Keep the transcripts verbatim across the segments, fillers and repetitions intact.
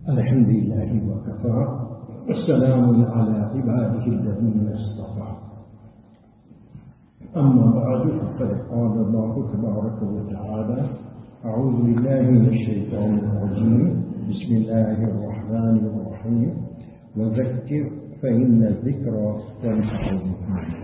الحمد لله وكفى والسلام على عباده الذين اصطفى. أما بعد فقد قال الله تبارك وتعالى: أعوذ بالله من الشيطان الرجيم، بسم الله الرحمن الرحيم، وذكر فإن الذكرى تنفع المؤمنين.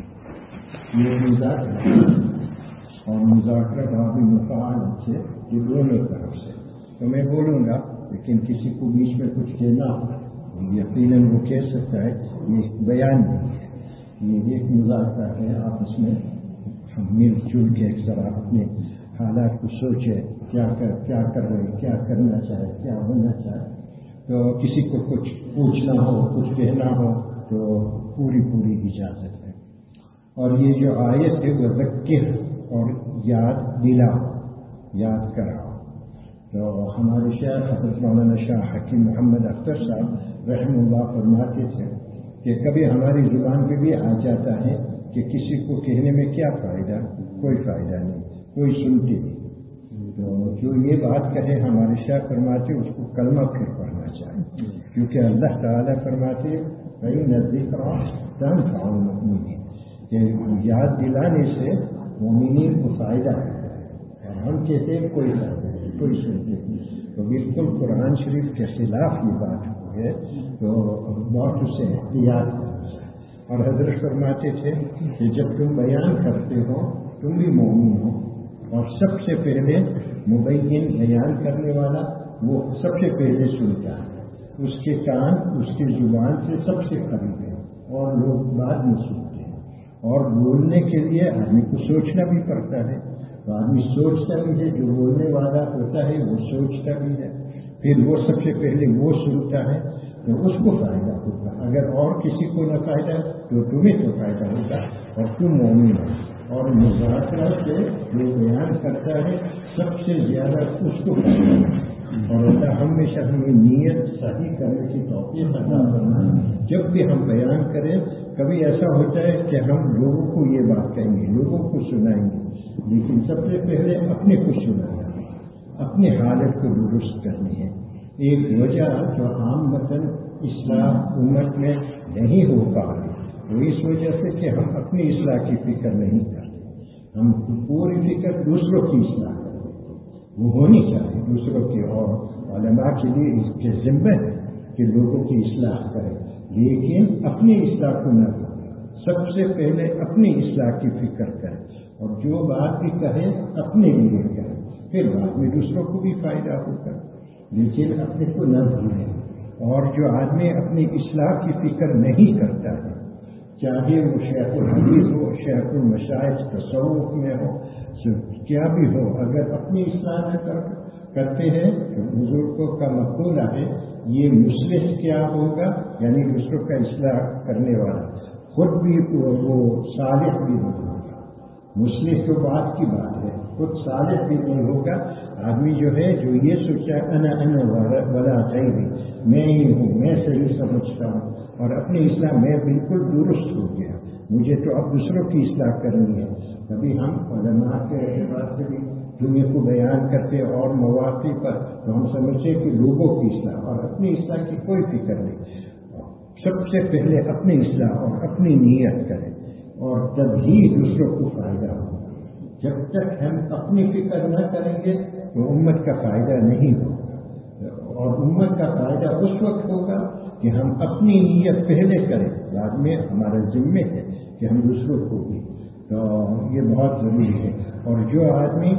یہ مذاکرہ اور مذاکرہ باب مفعول سے یہ دونوں طرف سے تو میں بولوں گا، لیکن کسی کو بیچ میں کچھ کہنا ہو یقیناً وہ کہہ سکتا ہے. یہ بیان نہیں ہے، یہ ایک مذاکرہ ہے. آپ اس میں مل جل کے ایک ذرا اپنے حالات کو سوچے، کیا کر کیا کر رہے، کیا کرنا چاہے، کیا ہونا چاہے. تو کسی کو کچھ پوچھنا ہو، کچھ کہنا ہو تو پوری پوری اجازت ہے. اور یہ جو آیت ہے وہ ذکر اور یاد دلا، یاد کراؤ. تو ہمارے شیخ حضرت مولانا شاہ حکیم محمد اختر صاحب رحمہ اللہ فرماتے تھے کہ کبھی ہماری زبان پہ بھی آ جاتا ہے کہ کسی کو کہنے میں کیا فائدہ، کوئی فائدہ نہیں، کوئی سنتے نہیں. تو جو یہ بات کہے ہمارے شاہ فرماتے اس کو کلمہ پھر پڑھنا چاہیے، کیونکہ اللہ تعالیٰ فرماتے فإن الذکریٰ تنفع المؤمنین، کہ یاد دلانے سے مومنین کو فائدہ ہوتا ہے. اور ہم کہتے ہیں کوئی فائدہ نہیں، کوئی سنتے نہیں. تو بالکل قرآن شریف کے خلاف یہ بات ہوئی ہے، تو بہت اسے احتیاط کرنا چاہیے. اور حضرت فرماتے تھے کہ جب تم بیان کرتے ہو تم بھی مومن ہو، اور سب سے پہلے مبین بیان کرنے والا وہ سب سے پہلے سنتا ہے، اس کے کان اس کی زبان سے سب سے قریب ہے، اور لوگ بعد میں سنتے ہیں. اور بولنے کے لیے آدمی کو سوچنا بھی پڑتا ہے، تو آدمی سوچتا بھی ہے، جو بولنے والا ہوتا ہے وہ سوچتا بھی ہے، پھر وہ سب سے پہلے وہ سنتا ہے تو اس کو فائدہ ہوگا. اگر اور کسی کو نہ فائدہ تو تمہیں تو فائدہ ہوگا، اور تم مومن ہو. اور مذاکرہ سے جو بیان کرتا ہے سب سے زیادہ اس کو فائدہ ہوگا. اور اللہ ہمیشہ ہمیں نیت صحیح کرنے کی توفیق عطا فرمائے. جب بھی ہم بیان کریں کبھی ایسا ہوتا ہے کہ ہم لوگوں کو یہ بات کہیں گے، لوگوں کو سنائیں گے، لیکن سب سے پہلے اپنے کو سنانا ہے، اپنی حالت کو درست کرنی ہے. ایک وجہ جو عام مثلاً اصلاح امت میں نہیں ہو پا رہی وہ اس وجہ سے کہ ہم اپنی اصلاح کی فکر نہیں کرتے. ہم پوری فکر دوسروں کی اصلاح کرتے، وہ ہونی چاہیے دوسروں کی. اور علماء کے لیے اس کے ذمہ ہے کہ لوگوں کی اصلاح کریں، لیکن اپنی اصلاح کو نہ کریں. سب سے پہلے اپنی اصلاح کی فکر کریں، اور جو بات بھی کہیں اپنے لیے کریں، پھر بعد میں دوسروں کو بھی فائدہ ہوگا. لیکن اپنے کو نہ بھولیں. اور جو آدمی اپنی اصلاح کی فکر نہیں کرتا ہے، چاہے وہ شیخ الحدیث ہو، شیخ المشائخ تصوف میں ہو، کیا بھی ہو، اگر اپنی اصلاح نہ کرتے ہیں تو بزرگوں کا مقولہ ہے یہ مصلح کیا ہوگا، یعنی دوسروں کا اصلاح کرنے والا خود بھی وہ صالح بھی نہیں ہوگا. مصلح تو بات کی بات ہے، خود صالح بھی نہیں ہوگا. آدمی جو ہے جو یہ سوچا انا انا ولا غیری، میں ہی ہوں، میں صحیح سمجھتا ہوں، اور اپنی اصلاح میں بالکل درست ہو گیا، مجھے تو اب دوسروں کی اصلاح کرنی ہے. کبھی ہم علماء کے اعتبار سے بھی دنیا کو بیان کرتے اور مواقع پر تو ہم سمجھتے کہ لوگوں کی اصلاح اور اپنی اصلاح کی کوئی فکر نہیں. سب سے پہلے اپنی اصلاح اور اپنی نیت کریں، اور تبھی دوسروں کو فائدہ ہوگا. جب تک ہم اپنی فکر نہ کریں گے تو امت کا فائدہ نہیں ہوگا. اور امت کا فائدہ اس وقت ہوگا کہ ہم اپنی نیت پہلے کریں، بعد میں ہمارا ذمہ ہے کہ ہم دوسروں کو بھی. تو یہ بہت ضروری ہے. اور جو آدمی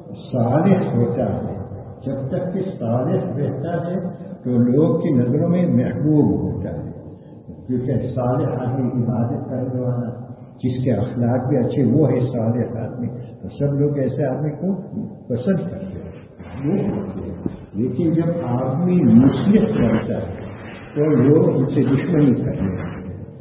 صالح ہوتا ہے، جب تک کہ صالح رہتا ہے تو لوگ کی نظروں میں محبوب ہوتا ہے، کیونکہ صالح آدمی عبادت کرنے والا جس کے اخلاق بھی اچھے وہ ہے صالح آدمی، تو سب لوگ ایسے آدمی کو پسند کرتے ہیں. لیکن جب آدمی مصلح کرتا ہے تو لوگ ان سے دشمنی کرنے لگتے ہیں.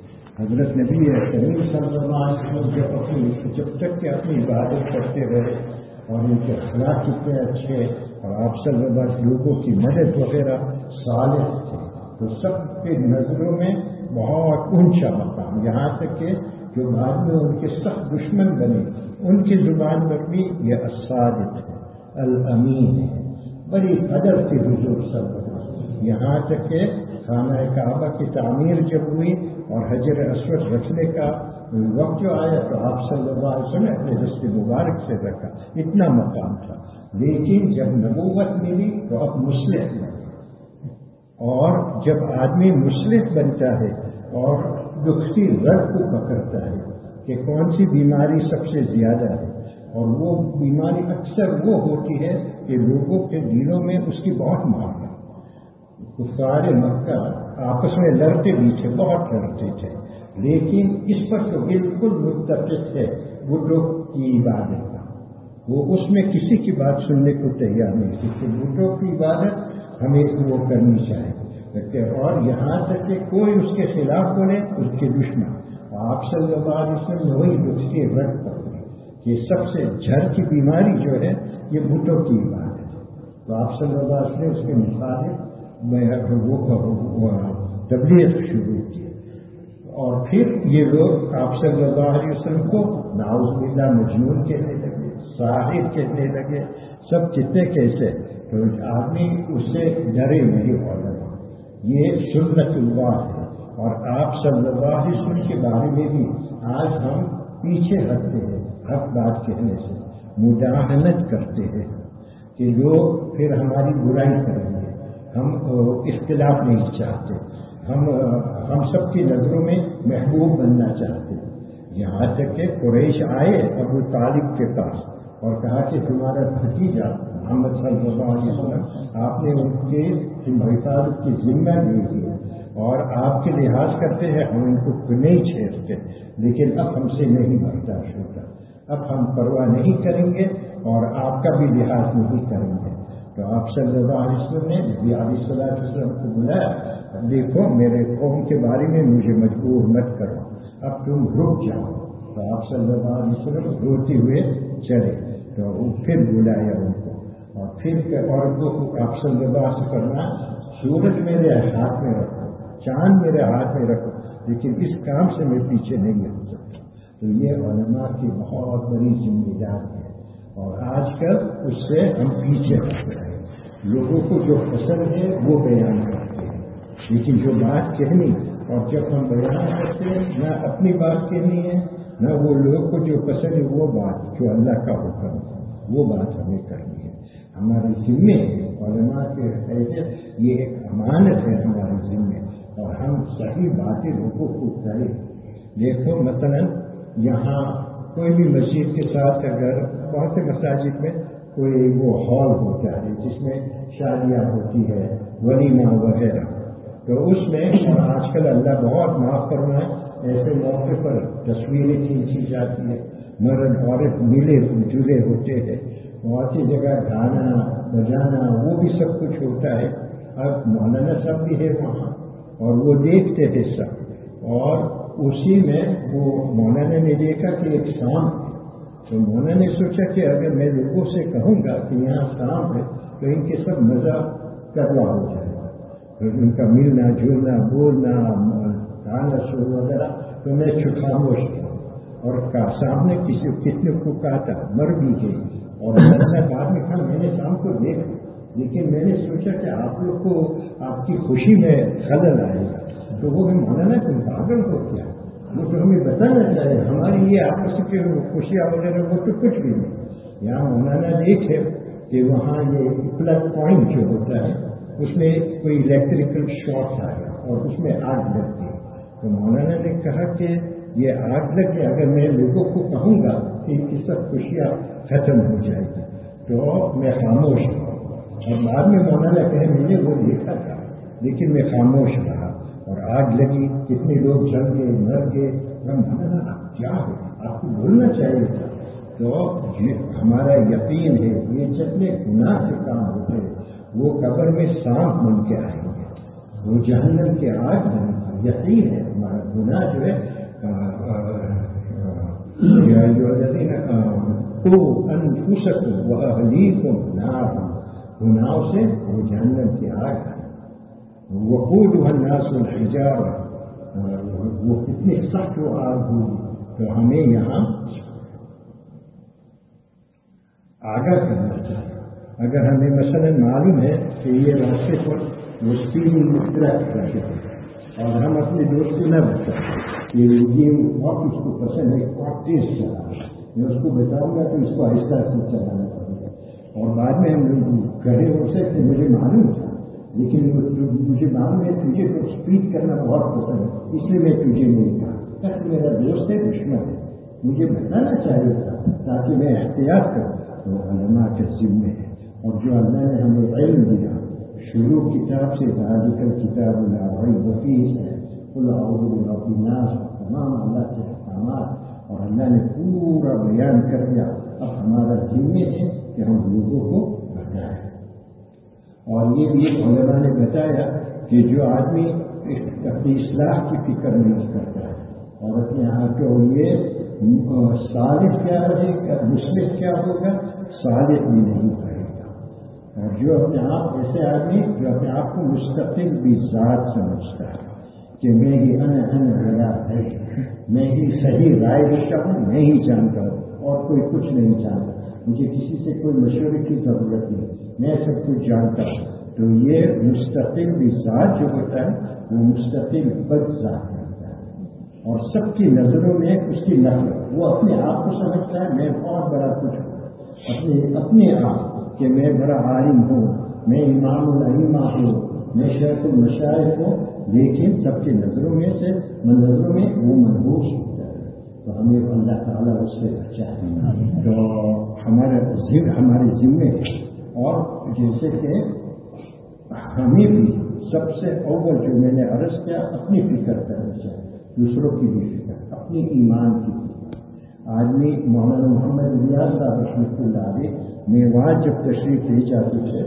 حضرت نبی کریم صلی اللہ علیہ وسلم جب اپنی جب تک کہ اپنی عبادت کرتے رہے اور ان کے اخلاق کتنے اچھے، اور آپ صلی اللہ علیہ وسلم لوگوں کی مدد وغیرہ صالح تھے، تو سب کے نظروں میں بہت اونچا مقام. یہاں تک کہ جو بعد میں ان کے سخت دشمن بنے ان کی زبان پر بھی یہ الصادق ہے، الامین ہے. بڑی قدر کے حضور صلی اللہ علیہ وسلم. یہاں تک کہ خانہ کعبہ کی تعمیر جب ہوئی اور حجر اسود رکھنے کا وقت جو آیا تو آپ صلی اللہ علیہ وسلم نے اپنے دست مبارک سے رکھا، اتنا مقام تھا۔ لیکن جب نبوت ملی تو اب مصلح بنے، اور جب آدمی مصلح بنتا ہے اور دکھتی رگ کو پکڑتا ہے کہ کون سی بیماری سب سے زیادہ ہے، اور وہ بیماری اکثر وہ ہوتی ہے کہ لوگوں کے دلوں میں اس کی بہت مانگ ہے۔ کفار مکہ آپس میں لڑتے بھی تھے، بہت لڑتے تھے، لیکن اس پر تو بالکل متفق ہے بتوں کی عبادت کا، وہ اس میں کسی کی بات سننے کو تیار نہیں تھی کہ بتوں کی عبادت ہمیں وہ کرنی چاہیے، اور یہاں تک کہ کوئی اس کے خلاف بولے اس کے دشمن۔ آپ صلی اللہ علیہ وسلم نے وہی دکھ کے رد پکڑی کہ سب سے جھڑ کی بیماری جو ہے یہ بتوں کی عبادت ہے، تو آپ صلی اللہ علیہ وسلم نے اس کے مطابق وہ تبلیغ شروع کی، اور پھر یہ لوگ آپ صلی اللہ علیہ وسلم کو نعوذ باللہ مجنون کہنے لگے، ساحر کہنے لگے، سب کتنے کیسے، تو آدمی اس سے ڈرے نہیں ہونا، یہ سنت اللہ ہے۔ اور آپ صلی اللہ علیہ وسلم کے بارے میں بھی آج ہم پیچھے ہٹتے ہیں حق بات کہنے سے، مداہنت کرتے ہیں کہ لوگ پھر ہماری برائی کریں گے، ہم اختلاف نہیں چاہتے، ہم ہم سب کی نظروں میں محبوب بننا چاہتے ہیں۔ یہاں تک کہ قریش آئے ابو طالب کے پاس اور کہا کہ تمہارا بھتیجا محمد صلی اللہ علیہ وسلم آپ نے ان کے حفاظت کی ذمہ لی ہے اور آپ کے لحاظ کرتے ہیں، ہم ان کو نہیں چھیڑتے، لیکن اب ہم سے نہیں برداشت ہوتا، اب ہم پرواہ نہیں کریں گے اور آپ کا بھی لحاظ نہیں کریں گے۔ تو آپ صلی اللہ علیہ وسلم نے نبی علیہ الصلوۃ والسلام کو بلایا، دیکھو میرے قوم کے بارے میں مجھے مجبور مت کرو، اب تم رک جاؤ۔ تو آپ صلی اللہ علیہ وسلم روتے ہوئے چلے، تو پھر بلایا ان کو، اور پھر عورتوں کو آپ صلی اللہ علیہ وسلم کرنا، سورج میرے ہاتھ میں رکھو، چاند میرے ہاتھ میں رکھو، لیکن اس کام سے میں پیچھے نہیں ہو سکتا۔ تو یہ علماء کی بہت بڑی ذمہ داری ہے، اور آج کل اس سے ہم پیچھے ہٹ رہے ہیں۔ لوگوں کو جو پسند ہے وہ بیان کرتے ہیں، لیکن جو بات کہنی، اور جب ہم بیان کرتے ہیں نہ اپنی بات کہنی ہے نہ وہ لوگ کو جو پسند ہے وہ بات جو اللہ کا حکم ہے وہ بات ہمیں کرنی ہے۔ ہمارے ذمے علماء کے حیثیت یہ ایک امانت ہے ہمارے ذمے، اور ہم صحیح باتیں لوگوں کو کریں۔ دیکھو مثلا یہاں کوئی بھی مسجد کے ساتھ اگر بہت سے مساجد میں کوئی وہ ہال ہوتا ہے جس میں شادیاں ہوتی ہے، ولیمہ وغیرہ، تو اس میں اور آج کل اللہ بہت معاف فرمائے ایسے موقع پر تصویریں کھینچی جاتی ہیں، مرد عورت ملے جلے ہوتے ہیں، بہت سی جگہ گانا بجانا وہ بھی سب کچھ ہوتا ہے۔ اب مولانا صاحب بھی ہے وہاں اور وہ دیکھتے تھے سب، اور اسی میں وہ مولانا نے دیکھا کہ ایک سانپ، تو مولانا نے سوچا کہ اگر میں لوگوں سے کہوں گا کہ یہاں سانپ ہے تو ان کے سب مزہ کروا ہو جائے گا، ان کا ملنا جلنا بولنا گانا شور وغیرہ، تو میں چپ خاموش تھا، اور سامنے کسی کتنے کو کاٹا، مر بھی گئی، اور مولانا بعد میں کہا میں نے سانپ کو دیکھا، لیکن میں نے سوچا کہ آپ لوگ کو آپ کی خوشی میں خلل آئے گا، تو وہ میں مولانا تم پاگل ہو کیا، وہ تو ہمیں بتانا چاہیے، ہماری یہ آپس کی خوشیاں وغیرہ وہ تو کچھ بھی نہیں۔ یہاں مولانا دیکھے کہ وہاں یہ پلگ پوائنٹ جو ہوتا ہے اس میں کوئی الیکٹریکل شارٹ آیا اور اس میں آگ لگ گئی، تو مولانا نے کہا کہ یہ آگ لگ کے اگر میں لوگوں کو کہوں گا کہ ان کی سب خوشیاں ختم ہو جائے گی تو میں خاموش ہوں، اور بعد میں مولانا کہے میں نے وہ دیکھا تھا لیکن میں خاموش رہا، اور آگ لگی، کتنے لوگ جل گئے مر گئے، مولانا کیا ہو آپ کو بولنا چاہیے تھا۔ تو ہمارا یقین ہے یہ جتنے گناہ سے کام ہوتے ہیں وہ قبر میں سانپ بن کے آئیں گے، وہ جہنم کے آگ بن گے، یقین ہے ہمارا گناہ جو ہے انفسکم واہلیکم نارا، گناہوں سے وہ جہنم کی آگ ہے، وقودها الناس والحجارہ، وہ کتنی سخت وہ آگ ہوگی، تو ہمیں یہاں آگاہ کرنا چاہیے۔ اگر ہمیں مثلا معلوم ہے کہ یہ راستے پر دوستی مشترک کرتے ہیں اور ہم اپنے دوست سے نہ بتائیں کہ یہ بہت اس کو پسند ہے بہت تیز چلانا، میں اس کو بتاؤں گا تو اس کو آہستہ آہستہ چلانا پڑے گا، اور بعد میں ہم لوگ کہے ہو سکتے مجھے معلوم تھا لیکن مجھے معلوم ہے تجھے تو اسپیڈ کرنا بہت پسند ہے اس لیے میں تجھے نہیں کہا، تک میرا دوست ہے دشمن ہے مجھے بتانا چاہیے تھا تاکہ میں احتیاط کروں، تو علماء کے ذمے ہے، اور جو اللہ نے ہمیں علم دیا شروع کتاب سے ذالک کتاب لا ریب فیہ ہے، قل اعوذ برب الناس، تمام اللہ کے احکامات اور اللہ نے پورا بیان کر دیا، اب ہمارا ذمہ ہے کہ ہم لوگوں کو بتائیں۔ اور یہ بھی علماء نے بتایا کہ جو آدمی اپنی اصلاح کی فکر نہیں کرتا ہے اور اپنے آپ کو یہ صالح کیا رہے گا مصلح کیا ہوگا، صالح بھی نہیں رہے گا، اور جو اپنے آپ ایسے آدمی جو اپنے آپ کو مستقل بھی ذات سمجھتا ہے کہ میں ہی انا انا غیا ہے، میں ہی صحیح رائے رکھتا ہوں، میں ہی جانتا ہوں اور کوئی کچھ نہیں جانتا، مجھے کسی سے کوئی مشورے کی ضرورت نہیں، میں سب کچھ جانتا ہوں، تو یہ مستقل بھی ذات جو ہوتا ہے وہ مستقل بد ذات ہوتا ہے، اور سب کی نظروں میں اس کی نفرت، وہ اپنے آپ کو سمجھتا ہے میں بہت بڑا کچھ ہوں، اپنے اپنے آپ کہ میں بڑا عالم ہوں، میں امام الائمہ ہوں، میں شیخ المشائخ ہوں، لیکن سب کی نظروں میں سے نظروں میں وہ منحوس ہوتا ہے، تو ہمیں اللہ تعالیٰ اس سے بچائے، تو ہمارے ہمارے ذمے اور جیسے کہ ہمیں بھی سب سے اول جو میں نے عرض کیا اپنی فکر کرنی چاہیے، دوسروں کی بھی فکر، اپنی ایمان کی فکر۔ آدمی مولانا محمد الیاس صاحب رحمۃ اللہ علیہ میوات جب تشریف لے جاتے تھے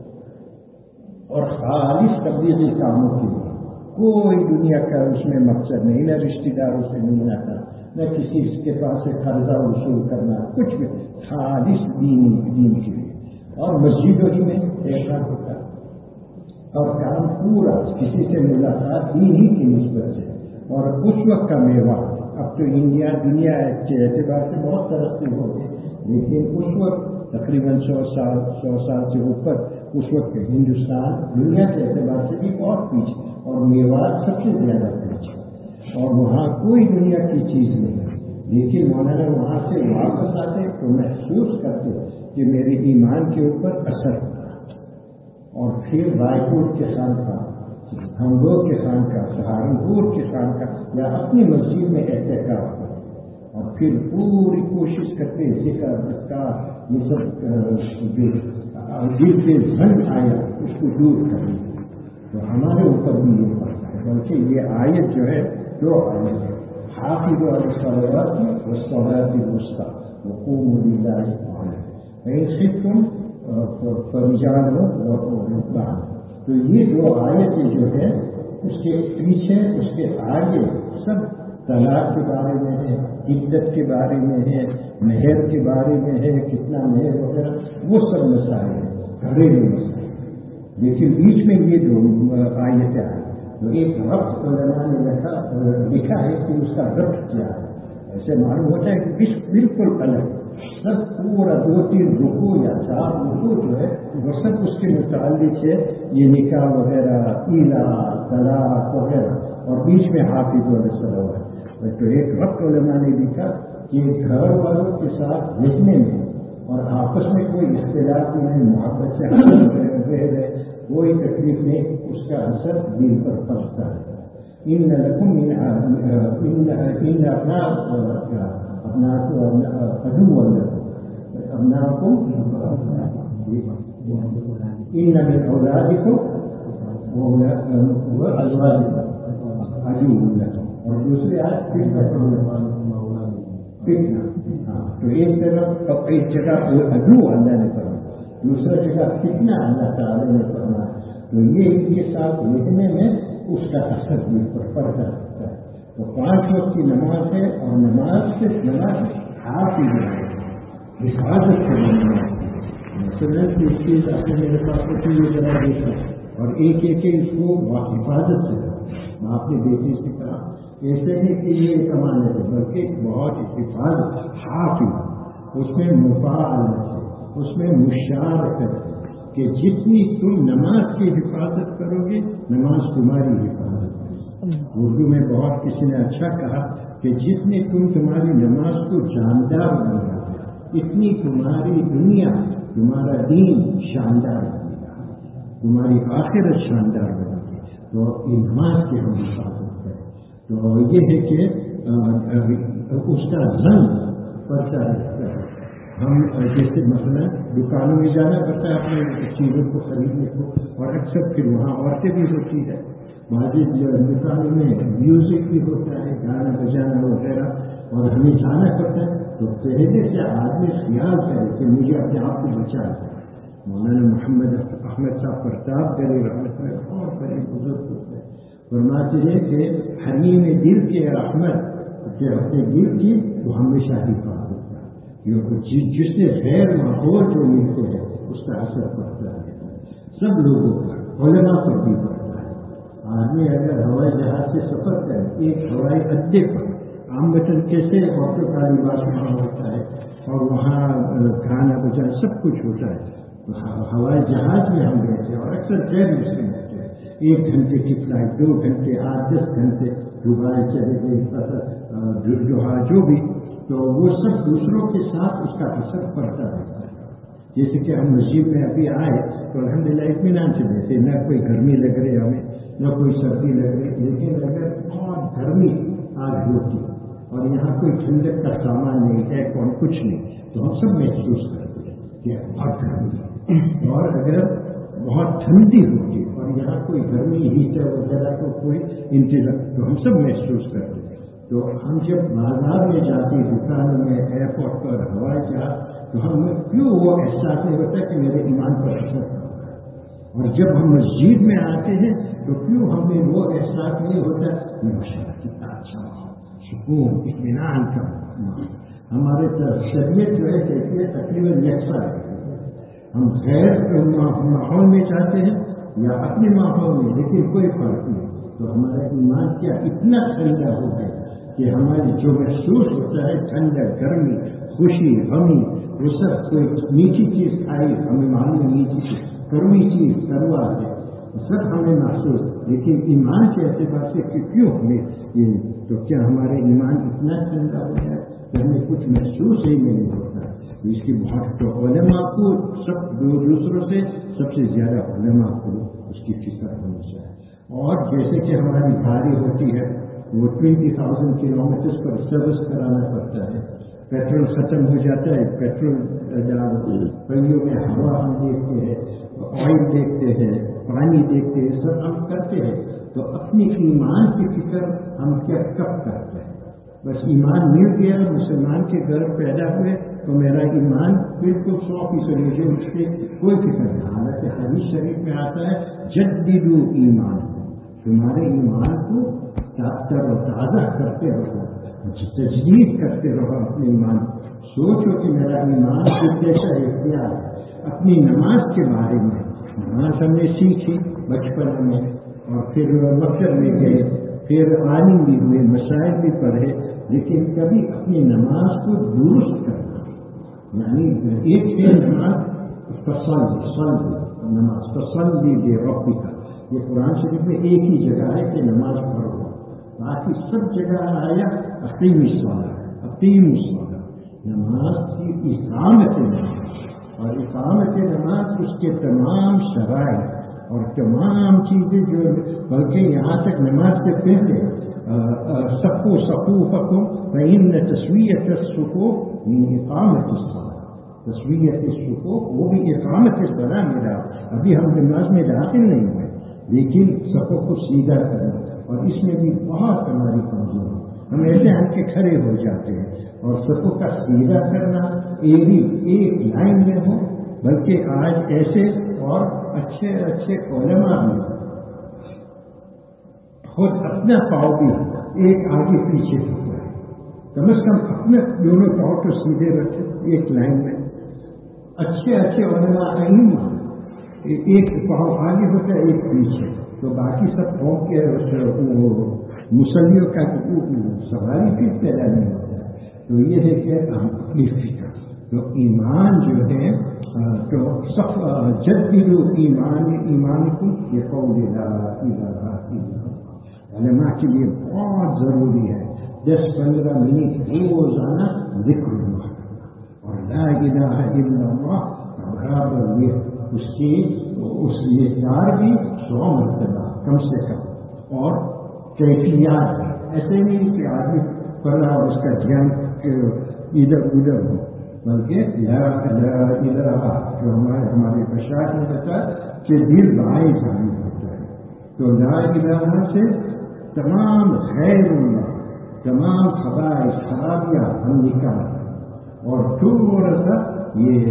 اور خالص تبلیغی کاموں کے لیے، کوئی دنیا کا اس میں مقصد نہیں، نہ رشتے داروں سے ملنا تھا، نہ کسی کے پاس سے قرضہ وصول کرنا، کچھ بھی، خالص دینی دین کے لیے، اور مسجدوں ہی میں ایسا ہوتا اور کام پورا کسی سے ملاقات دین ہی کی نسبت سے، اور اس وقت کا میوہ اب تو انڈیا دنیا کے اعتبار سے بہت ترقی ہو گئی، لیکن اس وقت تقریباً سو سال سو سال سے اوپر اس وقت ہندوستان دنیا کے اعتبار سے بھی بہت پیچھے، اور میوات سب سے زیادہ پیچھے، اور وہاں کوئی دنیا کی چیز نہیں، لیکن مولانا وہاں سے واپس آتے تو محسوس کرتے کہ میرے ایمان کے اوپر اثر ہوتا، اور پھر رائے کوٹ کے خان کا، ہمدور کے خان کا، سہارنپور کے خان کا، یا اپنی مسجد میں احتکاب کرتے، اور پھر پوری کوشش کرتے ذکر اذکار یہ سب جو دل کے زنگ آیا اس کو دور کرنے، تو ہمارے اوپر بھی یہ پڑتا ہے، بلکہ یہ آیت جو ہے دو آیت ہے، حافظوا علی الصلوات والصلاۃ الوسطی وقوموا للہ قانتا، فإن خفتم فرجالا ورکبانا، تو یہ دو آیتیں جو ہے اس کے پیچھے اس کے آگے سب طلاق کے بارے میں ہے، عدت کے بارے میں ہے، مہر کے بارے میں ہے، کتنا مہر وغیرہ، وہ سب مسائل ہیں، گھریلو مسائل، لیکن بیچ میں یہ دو آیتیں آئی، تو ایک وقت علماء نے لکھا لکھا ہے کہ اس کا ربط کیا ہے، ایسے معلوم ہوتا ہے کہ بالکل الگ سب پورا دو تین رکو یا چار رکو جو ہے وہ سب اس کے متعلق ہے، یہ نکاح وغیرہ، ایلا، طلاق وغیرہ، اور بیچ میں حافظ علی الصلوات۔ تو ایک وقت علماء نے لکھا کہ گھر والوں کے ساتھ رہنے میں اور آپس میں کوئی اختلاف نہیں، محبت سے رہ رہے، کوئی تکلیف نہیں، اس کا اثر دل پر پڑتا ہے۔ ان لکم ان ابناءکم عدو لکم، ابناءکم ان من اولادکم وازواجکم عدو لکم، اور دوسری آیت فتنہ، تو ایک طرف ایک جگہ عدو اللہ نے فرمایا، دوسرا جگہ فتنہ اللہ تعالی نے فرمایا، تو یہ ان کے ساتھ لکھنے میں اس کا اثر بھی پر پڑتا رہتا ہے۔ تو پانچ وقت کی نماز ہے، اور نماز سے نماز حافظ ہے، حفاظت سے نماز مثلاً اس چیز آپ نے میرے پاس ہوتی ہے ذرا دیکھا، اور ایک ایک اس کو حفاظت سے میں آپ نے بیٹی سے کہا ایسے نہیں کہ یہ کمانے سے، بلکہ بہت حفاظت، حافظ، اس میں مفاعلت ہے، اس میں مشارکت ہے، کہ جتنی تم نماز کی حفاظت کرو گے نماز تمہاری حفاظت کرے. اردو میں بہت کسی نے اچھا کہا کہ جتنی تم تمہاری نماز کو جاندار بناؤ گے اتنی تمہاری دنیا تمہارا دین شاندار بنے گا, تمہاری آخرت شاندار بنے گی. تو نماز کی ہم حفاظت کریں. تو یہ ہے کہ اس کا رنگ پڑتا رہتا ہے. ہم جیسے مثلا دکانوں میں جانا پڑتا ہے اپنے چیزوں کو خریدنے کو, اور اکثر پھر وہاں عورتیں بھی ہوتی ہے. بعض دکانوں میں میوزک بھی ہوتا ہے, گانا بجانا وغیرہ, اور ہمیں جانا پڑتا ہے. تو پہلے سے آدمی خیال کرے کہ مجھے اپنے آپ کو بچانا ہے. مولانا محمد احمد صاحب پرتاپ گلی رحمت میں بہت بڑے بزرگ ہوتے ہیں, فرماتے ہیں کہ حریم دل کے احمد کہ اپنے دل کی وہ ہمیشہ حفاظت ہوتا ہے. جس سے غیر ماحول جو ملتے ہیں اس کا اثر پڑتا ہے سب لوگوں پر, علماء پر بھی پڑتا ہے. آدمی اگر ہوائی جہاز سے سفر کرے ایک ہوائی اڈے پر عام وطن کیسے عورتوں کا لباس وہاں ہوتا ہے اور وہاں کھانا بچانا سب کچھ ہوتا ہے. ہوائی جہاز میں ہم گئے تھے اور اکثر غیر مسلم ہوتے ہیں, ایک گھنٹے کی فلائٹ, دو گھنٹے, آٹھ دس گھنٹے دبئی چلے گئے جو جو بھی, تو وہ سب دوسروں کے ساتھ اس کا اثر پڑتا رہتا ہے. جیسے کہ ہم مسجد میں ابھی آئے تو الحمدللہ اطمینان سے بیٹھے, نہ کوئی گرمی لگ رہی ہمیں نہ کوئی سردی لگ رہی, لیکن اگر بہت گرمی آج ہوتی اور یہاں کوئی ٹھنڈک کا سامان نہیں ہے اور کچھ نہیں تو ہم سب محسوس کرتے ہیں کہ بہت گرمی. اور اگر بہت ٹھنڈی ہوتی اور یہاں کوئی گرمی ہیٹر وغیرہ کو کوئی انتظام تو ہم سب محسوس کرتے ہیں. تو ہم جب بازار میں جاتے دکانوں میں, ایئرپورٹ پر, ہوائی جہاز, تو ہمیں کیوں وہ احساس نہیں ہوتا کہ میرے ایمان پر اثر پڑتا ہے. اور جب ہم مسجد میں آتے ہیں تو کیوں ہمیں وہ احساس نہیں ہوتا کہ ماشاءاللہ کتنا اچھا سکون اطمینان کا. ہمارے شریعت جو ہے کہتے تقریباً یکساں ہے. ہم غیر ماحول میں چاہتے ہیں یا اپنے ماحول میں, لیکن کوئی فرق نہیں. تو ہمارا ایمان کیا اتنا ٹھنڈا ہو گیا کہ ہماری جو محسوس ہوتا ہے ٹھنڈا, گرمی, خوشی, غمی, وہ سب کوئی میٹھی چیز کھائی ہمیں معلوم ہے میٹھی چیز, کڑوی چیز کڑوا ہے, سب ہمیں محسوس. لیکن ایمان کے اعتبار سے کہ کیوں ہمیں یہ, تو کیا ہمارے ایمان اتنا ٹھنڈا ہو گیا کہ ہمیں کچھ محسوس ہی نہیں ہوتا. اس کی بہت تو علماء کو سب دوسروں سے سب سے زیادہ علماء کو اس کی فکر ہونی چاہیے. اور جیسے کہ ہماری گاڑی ہوتی ہے وہ ٹوینٹی تھاؤزینڈ کلو میٹرس پر سروس کرانا پڑتا ہے, پیٹرول ختم ہو جاتا ہے, پیٹرول پہیوں میں ہوا ہم دیکھتے ہیں, آئل دیکھتے ہیں, پانی دیکھتے ہیں, سب ہم کرتے ہیں. تو اپنی ایمان کی فکر ہم کیا کب کرتے ہیں؟ بس ایمان مل گیا, مسلمان کے گھر پیدا ہوئے تو میرا ایمان بالکل سو فیصد مجھے اس کی کوئی فکر نہیں. حالانکہ حدیث شریف میں آتا ہے جددوا ایمان, تمہارے ایمان کو تر و تازہ کرتے رہو, تجدید کرتے رہو اپنے ایمان. سوچو کہ میرا ایمان کیسا اختیار ہے. اپنی نماز کے بارے میں, نماز ہم نے سیکھی بچپن میں اور پھر مکتب میں گئے, پھر عالم بھی ہوئے, مسائل بھی پڑھے, لیکن کبھی اپنی نماز کو درست کرنا, یعنی ایک ہے نماز پسند سند نماز پسند بھی بے ربی کا, یہ قرآن شریف میں ایک ہی جگہ ہے کہ نماز پڑھو, باقی سب جگہ آیا اقیم الصلاۃ اقیم الصلاۃ, نماز کی اقامت نماز, اور اقامت نماز اس کے تمام شرائط اور تمام چیزیں جو, بلکہ یہاں تک نماز سے پہلے صفوا صفوفکم فإن تسویۃ الصفوف من اقامت الصلاۃ, تسویۃ الصفوف وہ بھی اقامت الصلاۃ میرا. ابھی ہم نماز میں داخل نہیں ہوئے لیکن صفوں کو سیدھا کرنا, اور اس میں بھی بہت ہماری کمزور ہے. ہم ایسے ہم کے کھڑے ہو جاتے ہیں, اور صفوں کا سیدھا کرنا ایک ایک لائن میں ہو, بلکہ آج ایسے اور اچھے اچھے علماء بھی خود اپنا پاؤں بھی ایک آگے پیچھے ہوتا ہے, کم از کم اپنے دونوں پاؤں کو سیدھے رکھے ایک لائن میں. اچھے اچھے علماء ائمہ ایک پاؤں آگے ہوتا ہے ایک پیچھے, تو باقی سب قوم کے مسلیوں کا سوال ہی پھر پیدا نہیں ہوتا. تو یہ ہے کہ ہم اپنی فکر, تو ایمان جو ہے تو جددوا ایمان ایمانکم بقول لا الہ الا اللہ، علماء کے لیے بہت ضروری ہے دس پندرہ منٹ روزانہ ذکر اللہ اور لا الہ الا اللہ برابر یہ اس کی اس مقدار بھی سو مرتبہ کم سے کم، اور کیفیات ایسے نہیں کہ آدمی پڑھا اور اس کا دھیان ادھر ادھر ہو، بلکہ لا لا الہ جو ہمارے ہمارے بشار نے بتایا کہ دل بائیں جانی ہوتا ہے، تو لا الہ سے تمام غیر اللہ تمام خبائث خرابیاں ہم نکالتے، اور تھوڑا سا یہ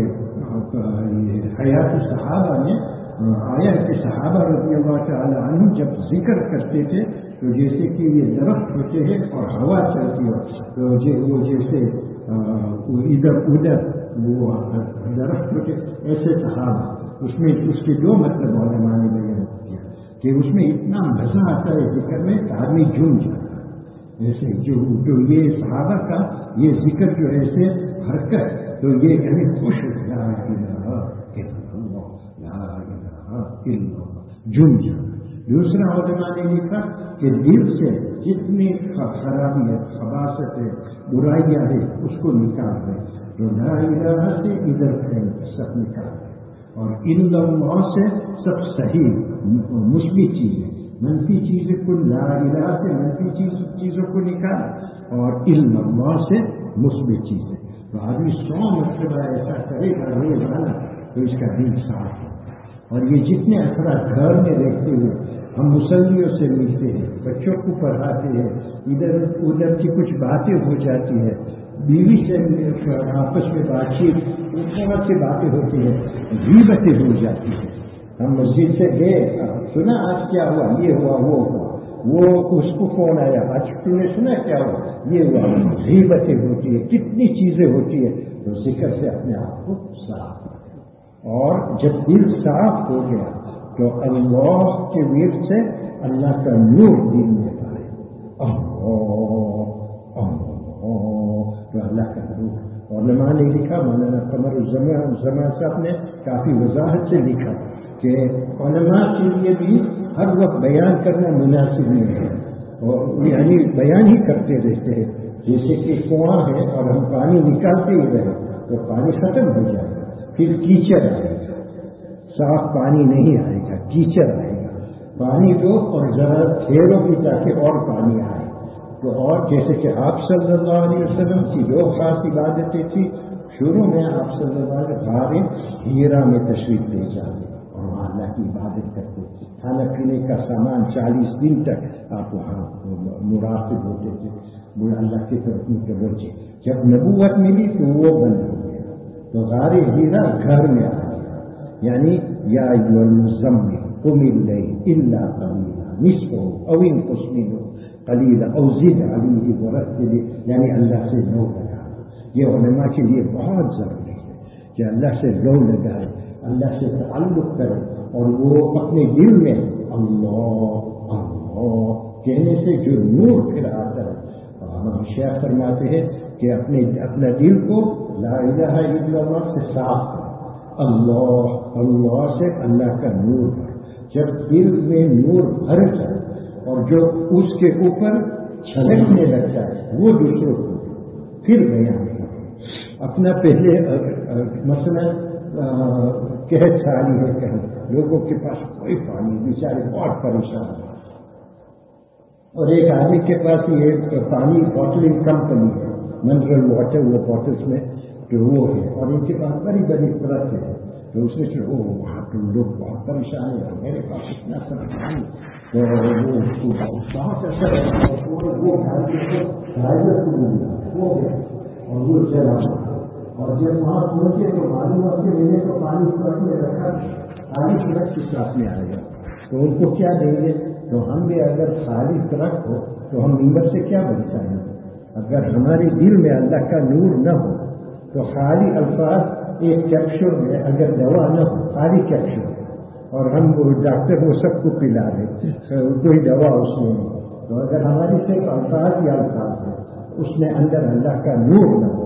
حیات صحابہ میں آیا کہ صحابہ رضی اللہ تعالی عنہ جب ذکر کرتے تھے تو جیسے کہ یہ درخت ہوتے ہیں اور ہوا چلتی ہو تو وہ جیسے ادھر ادھر وہ درخت ہوتے ایسے صحابہ، اس میں اس کے دو مطلب علماء نے بیان کیا کہ اس میں اتنا مزہ آتا ہے ذکر میں کہ آدمی جھوم جاتا ہے، ایسے جو جو یہ صحابہ کا یہ ذکر جو ایسے حرکت تو یہ یعنی خوش لا الہ الا اللہ لا الہ الا اللہ جھوم جاتا۔ دوسرا علماء نے لکھا کہ دل سے جتنی خرابی ہے خباثت ہے برائیاں ہیں اس کو نکال دیں، جو لا الہ سے ادھر پھیل سب نکال دیں، اور الا اللہ سے سب صحیح مثبت چیزیں منفی چیزیں کو لا الہ سے منفی چیز چیزوں کو نکال اور الا اللہ سے مثبت چیزیں، تو آدمی سو مرتبہ ایسا کرے گا روزانہ تو اس کا دل صاف ہے۔ اور یہ جتنے افراد گھر میں رہتے ہوئے ہم مسلمانوں سے ملتے ہیں، بچوں کو پڑھاتے ہیں، ادھر ادھر کی کچھ باتیں ہو جاتی ہے، بیوی سے آپس میں بات چیت بہت سی باتیں ہوتی ہیں، غیبتیں ہو جاتی ہیں، ہم مسجد سے گئے سنا آج کیا ہوا یہ ہوا وہ ہوا، وہ اس کو فون آیا آج تم نے سنا کیا ہوا یہ ہوا، غیبتیں ہوتی ہے، کتنی چیزیں ہوتی ہے، تو ذکر سے اپنے آپ کو صاف، اور جب دل صاف ہو گیا تو اللہ کے ورد سے اللہ کا نور دل میں آئے، اللہ اللہ تو اللہ کا نور۔ علماء نے لکھا، مولانا قمر الزمان صاحب نے کافی وضاحت سے لکھا کہ علماء کے لیے بھی ہر وقت بیان کرنا مناسب نہیں ہے، اور یعنی بیان ہی کرتے رہتے ہیں، جیسے کہ کنواں ہے اور ہم پانی نکالتے ہی رہے تو پانی ختم ہو جائے گا، پھر کیچڑ آئے گا، صاف پانی نہیں آئے گا، کیچڑ آئے گا، پانی دو اور ذرا ٹھہرو بھی تاکہ اور پانی آئے، تو اور جیسے کہ آپ صلی اللہ علیہ وسلم کی دو خاص عبادتیں تھیں، شروع میں آپ صلی اللہ علیہ وسلم غار ہیرا میں تشریف لے جاتے اور وہاں اللہ کی عبادت کرتے، کھانا پینے کا سامان چالیس دن تک آپ وہاں مراقب ہوتے تھے، وہ اللہ کی طرف متوجہ، جب نبوت ملی تو وہ بند ہو گیا، تو غار ہیرا گھر میں آ گیا، یعنی یا ایھا المزمل قم اللیل الا قلیلا نصفہ او انقص منہ قلیلا او زد علیہ ورتل، یعنی اللہ سے لو لگانا، یہ علماء کے لیے بہت ضروری ہے کہ اللہ سے لو لگائے، اللہ سے تعلق کرے، اور وہ اپنے دل میں اللہ اللہ کہنے سے جو نور پھر آتا ہے، ہم شیخ فرماتے ہیں کہ اپنے اپنا دل کو لا الہ الا اللہ سے صاف کرے، اللہ اللہ سے اللہ کا نور بھر، جب دل میں نور بھر جائے اور جو اس کے اوپر چھلکنے لگتا ہے وہ دوسروں کو پھر بیان کرے، اپنا پہلے مثلا قحط سالی ہے کہ لوگوں کے پاس کوئی پانی، بیچارے بہت پریشان ہیں، اور ایک آدمی کے پاس یہ پانی بوٹلنگ کمپنی ہے منرل واٹر، وہ بوٹلس میں تو وہ ہے، اور ان کے پاس بڑی بڑی پرت ہے، تو اس میں سے وہ وہاں کے لوگ بہت پریشان ہیں، میرے پاس اتنا سب پانی، تو وہ بہت اثر ہے، وہ اور وہ چلا، اور جب وہاں پہنچے تو معلوم ہوا کہ میں نے تو پانی ٹرک میں رکھا، خالی ٹرک کے ساتھ میں آئے گا، تو ان کو کیا دیں گے؟ تو ہم بھی اگر خالی ٹرک ہو تو ہم ممبر سے کیا بنتا ہے؟ اگر ہمارے دل میں اللہ کا نور نہ ہو تو خالی الفاظ ایک کیپشول میں اگر دوا نہ ہو، خالی کیپشول، اور ہم وہ ڈاکٹر وہ سب کو پلا رہے، کوئی دوا اس میں نہیں، تو اگر ہماری صرف الفاظ یا الفاظ ہے اس میں اندر اللہ کا نور نہ ہو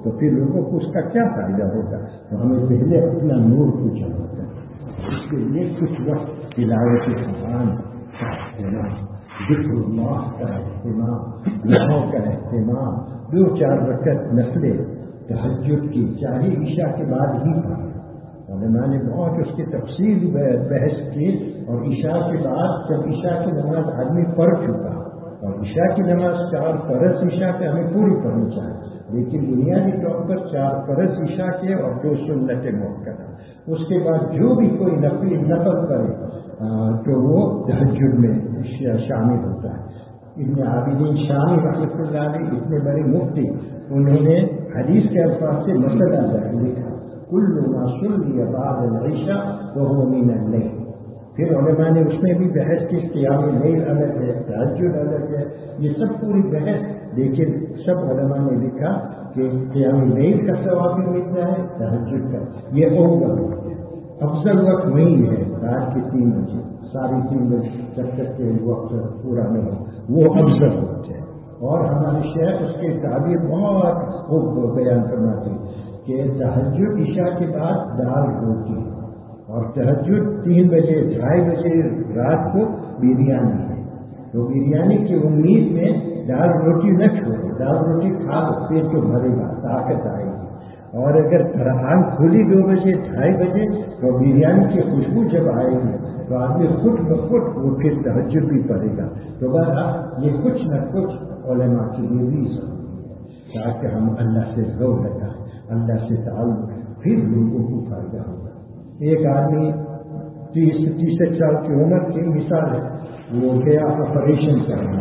تو پھر لوگوں کو اس کا کیا فائدہ ہوگا؟ تو ہمیں پہلے اپنا نور کو جمع کرنا، اس کے لیے کچھ وقت تلاوت قرآن کا اہتمام، ذکر اللہ کا اہتمام، دعاؤں کا اہتمام، دو چار رکعت نفلیں تہجد کی چاہے عشاء کے بعد ہی پڑھیں۔ علماء نے بہت اس کی تفصیل بحث کی، اور عشاء کے بعد جب عشاء کی نماز آدمی پڑھ چکا، اور عشاء کی نماز چار فرض عشاء کے ہمیں پوری پڑھنی چاہیے، لیکن بنیادی طور پر چار فرض عشاء کے اور دو سنت مؤکدہ، اس کے بعد جو بھی کوئی نفل نفل کرے تو وہ تہجد میں شامل ہوتا ہے۔ ابن عابدین شامی رحمۃ اللہ علیہ اتنے بڑے مفتی، انہوں نے حدیث کے الفاظ سے مسئلہ لکھا، کل ما صلی بعد العشاء وهو من اللیل۔ پھر علماء نے اس میں بھی بحث کی، قیام اللیل الگ ہے، تہجد الگ ہے، یہ سب پوری بحث، لیکن سب علماء نے لکھا کہ قیام اللیل کا ثواب بھی ملتا ہے، تہجد کا یہ افضل وقت ہے، افضل وقت وہی ہے رات کے تین بجے، ساڑھے تین بجے جب تک کہ وقت پورا نہیں ہو، وہ افضل وقت ہے۔ اور ہمارے شیخ اس کے تعبیر بہت خوب بیان فرماتے ہیں کہ تہجد عشاء کے بعد دال روٹی، اور تہجد تین بجے ڈھائی بجے رات کو بریانی ہے، تو بریانی کی امید میں دال روٹی نہ چھوڑو، دال روٹی کھا لو، پیٹ تو بھرے گا، طاقت آئے گی۔ اور اگر آنکھ کھلی دو بجے ڈھائی بجے تو بریانی کی خوشبو جب آئے گی تو آدمی خود بخود وہ پھر تہجد بھی پڑے گا۔ تو بہرحال یہ کچھ نہ کچھ علماء کے لیے بھی ضروری ہے تاکہ ہم اللہ سے غور لگائیں، اللہ سے تعلق، پھر لوگوں کو فائدہ ہوگا۔ ایک آدمی تیس تیس سال کی عمر کی مثال ہے، وہ گیا آپریشن کرنا،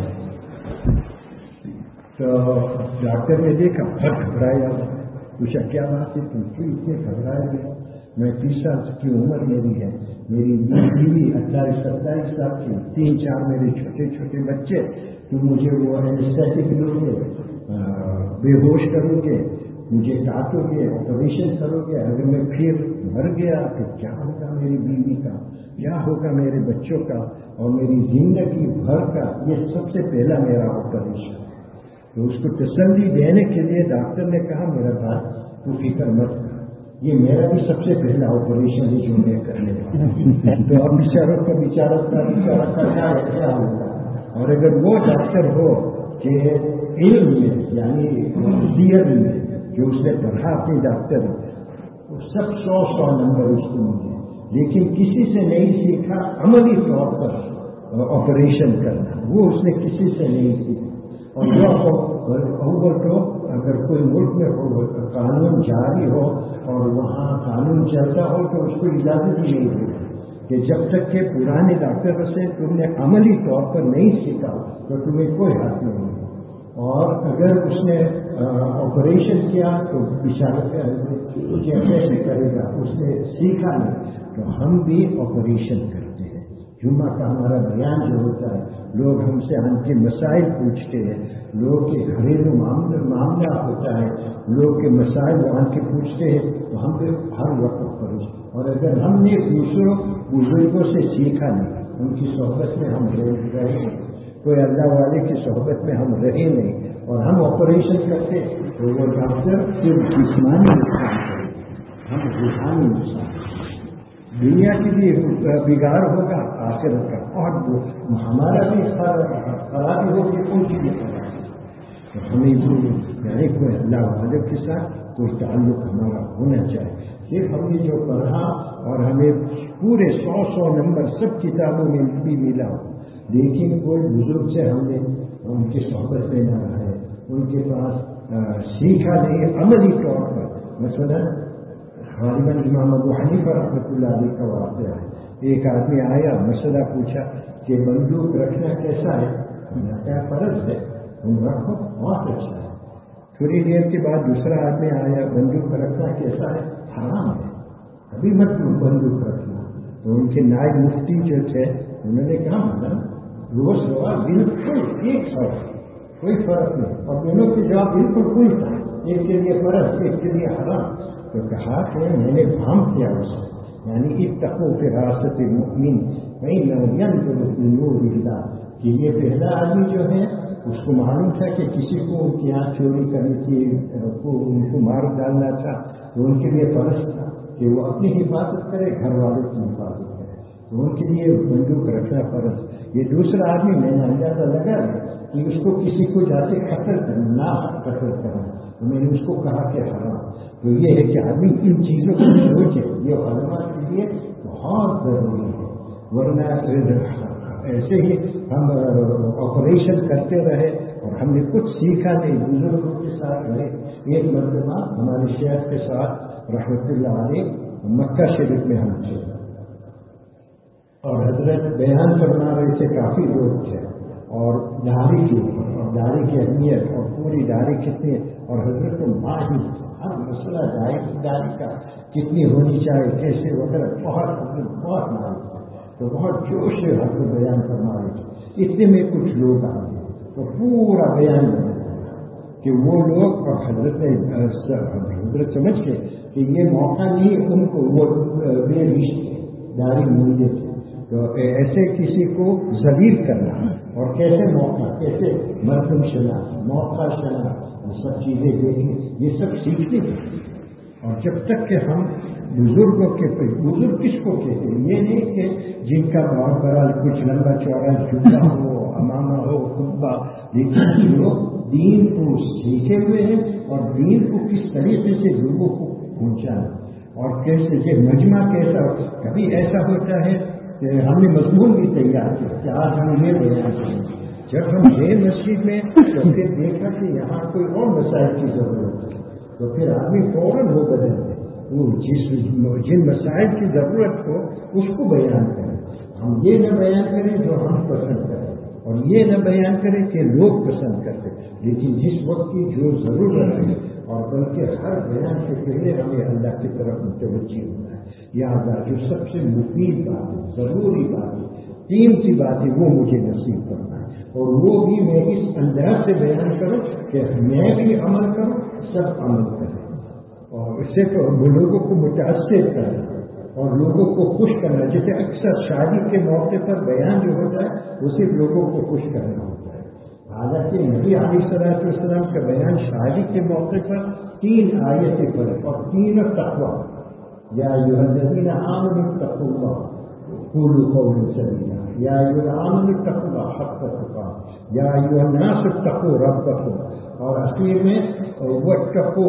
تو ڈاکٹر نے دیکھا بہت گھبرایا، پوچھا کیا بات ہے تم کیوں اتنے گھبرائے گئے؟ میں تیس سال کی عمر میری ہے، میری بیوی اٹھائیس ستائیس سال کی، تین چار میرے چھوٹے چھوٹے بچے، تم مجھے وہ اینستھیٹک دو گے، بے ہوش کرو گے، مجھے کاٹو گے، آپریشن کرو گے، اگر میں پھر مر گیا تو کیا ہوگا میری بیوی کا، کیا ہوگا میرے بچوں کا، اور میری زندگی بھر کا یہ سب سے پہلا میرا آپریشن۔ تو اس کو تسلی دینے کے لیے ڈاکٹر نے کہا میرا بات تو فکر مت کر، یہ میرا بھی سب سے پہلا آپریشن ہے جو میں کرنے والا، تو اب بیچاروں کا بیچارہ کا بیچارہ کا کیا ہوگا۔ اور اگر وہ ڈاکٹر ہو کہ علم میں یعنی تھیوری میں جو اس نے پڑھا اپنی ڈاکٹر، سب سو سو نمبر اس کو ملے، لیکن کسی سے نہیں سیکھا عملی طور پر آپریشن کرنا، وہ اس نے کسی سے نہیں سیکھا۔ اور وہ تو اگر کوئی ملک میں قانون جاری ہو اور وہاں قانون چلتا ہو تو اس کو اجازت ہی نہیں ہوگی کہ جب تک کہ پرانے ڈاکٹر سے تم نے عملی طور پر نہیں سیکھا تو تمہیں کوئی حق نہیں ہے۔ اور اگر اس نے آپریشن کیا تو بیچارہ کیسے کرے گا، اس نے سیکھا نہیں۔ تو ہم بھی آپریشن کرتے ہیں، جمعہ کا ہمارا بیان جو ہوتا ہے، لوگ ہم سے ہم کے مسائل پوچھتے ہیں، لوگ کے گھریلو معاملہ ہوتا ہے، لوگ کے مسائل وہاں کے پوچھتے ہیں، تو ہم پہ ہر وقت پڑھیں۔ اور اگر ہم نے دوسروں بزرگوں سے سیکھا نہیں، ان کی صحبت میں ہم رہے، کوئی اللہ والے کی صحبت میں ہم رہے نہیں، اور ہم آپریشن کرتے تو وہ ڈاکٹر صرف جسمانی نقصان کرے، ہم روحانی نقصان، دنیا کی بھی بگاڑ ہوگا، آخرت کا، اور ہمارا بھی خرابی ہوگی، ان کی بھی خرابی۔ تو ہمیں یعنی کوئی اللہ والے کے ساتھ کوئی تعلق ہمارا ہونا چاہیے۔ صرف ہم نے جو پڑھا اور ہمیں پورے سو سو نمبر سب کتابوں میں بھی ملا، لیکن کوئی بزرگ سے ہم نے ان کی صحبت میں نہ رہے، ان کے پاس سیکھا نہیں عملی طور پر۔ مثلا غالباً امام ابو حنیفہ رحمۃ اللہ علیہ کا واقعہ ہے، ایک آدمی آیا، مسئلہ پوچھا کہ بندوق رکھنا کیسا ہے؟ کیا فرض ہے؟ تم رکھو، بہت اچھا ہے۔ تھوڑی دیر کے بعد دوسرا آدمی آیا، بندوق رکھنا کیسا ہے؟ حرام ہے، ابھی مت بندوق رکھنا۔ تو ان کے نائب مفتی جو تھے انہوں نے کہا مطلب روز روا بالکل ایک فرق، کوئی فرق نہیں، اور دونوں کے جواب بالکل کوئی تھا، ایک کے لیے فرض، ایک کے لیے حرام۔ تو کہا کہ میں نے بھام کیا اسے، یعنی اتقوا فراست المؤمن فإنه ينظر في نور الله، کہ یہ پہلا آدمی جو ہے اس کو معلوم تھا کہ کسی کو ان کے یہاں چوری کرنی تھی، ان کو مار ڈالنا تھا، تو ان کے لیے فرض تھا کہ وہ اپنی حفاظت کرے، گھر والوں کی حفاظت کرے، تو ان کے لیے بندوق رکھنا فرض۔ یہ دوسرا آدمی میں نے اندازہ لگا کہ اس کو کسی کو جاتے قتل کرنا، نہ قتل کرنا، تو میں نے اس کو کہا کہ حرام۔ تو یہ ہے کہ آدمی ان چیزوں کو سوچے، یہ علماء کے لیے بہت ضروری ہے، ورنہ ایسے ہی ہم آپریشن کرتے رہے اور ہم نے کچھ سیکھا نہیں، بزرگوں کے ساتھ رہے۔ ایک مرتبہ ہمارے شیخ کے ساتھ رحمۃ اللہ علیہ مکہ شریف میں ہم تھے اور حضرت بیان فرما رہے تھے، کافی لوگ تھے اور داڑھی کی اور داڑھی کی اہمیت اور پوری داڑھی کتنی، اور حضرت کو ماہر ہر مسئلہ داڑھی داڑھی کا کتنی ہونی چاہیے، کیسے وغیرہ بہت بہت ماہر، تو بہت جوش سے حضرت بیان فرما رہے تھے۔ اتنے میں کچھ لوگ آ گئے تو پورا بیان کہ وہ لوگ، اور حضرت نے حضرت سمجھ کے کہ یہ موقع نہیں ان کو، وہ بے رشتے داڑھی مونڈے تھے، تو ایسے کسی کو ذلیل کرنا اور کیسے موقع، کیسے مردم شناخت، موقع شناخت، یہ سب چیزیں دیکھیں، یہ سب سیکھتے تھے۔ اور جب تک کہ ہم بزرگوں کے، بزرگ کس کو کہتے ہیں، یہ نہیں کہ جن کا بہت بڑا کچھ لمبا چوڑا جھکا ہو، امامہ ہو، خطبہ، لیکن لوگ دین کو سیکھے ہوئے ہیں اور دین کو کس طریقے سے لوگوں کو پہنچانا، اور کیسے یہ مجمع کیسا، کبھی ایسا ہوتا ہے کہ ہم نے مضمون بھی تیار کیا کہ آج ہم یہ بیان کریں، جب ہم گئے مسجد میں تو پھر دیکھا کہ یہاں کوئی اور مسائل کی ضرورت ہے، تو پھر آدمی فوراً وہ بدلتے، وہ جس جن مسائل کی ضرورت ہو اس کو بیان کریں۔ ہم یہ نہ بیان کریں جو ہم پسند کریں، اور یہ نہ بیان کریں کہ لوگ پسند کرتے، لیکن جس وقت کی جو ضرورت ہے، اور بلکہ ہر بیان سے پہلے ہمیں اللہ کی طرف متوجہ ہونا ہے۔ یاد آ جو سب سے مفید بات ہے، ضروری بات ہے، قیمتی بات ہے، وہ مجھے نصیب کرنا ہے، اور وہ بھی میں اس انداز سے بیان کروں کہ میں بھی عمل کروں، سب عمل کریں، اور اس سے تو لوگوں کو متاثر کرنا اور لوگوں کو خوش کرنا۔ جیسے اکثر شادی کے موقع پر بیان جو ہوتا ہے وہ صرف لوگوں کو خوش کرنا ہوتا ہے، حالانکہ نبی علیہ الصلوۃ والسلام کا بیان شادی کے موقع پر تین آیتیں پر اور تین تقویٰ، یا ایھا الذین آمنوا اتقوا اللہ قولوا قولا سدیدا، یا ایھا الذین آمنوا اتقوا اللہ حق تقاته، یا ایھا الناس اتقوا ربکم، اور اخیر میں واتقوا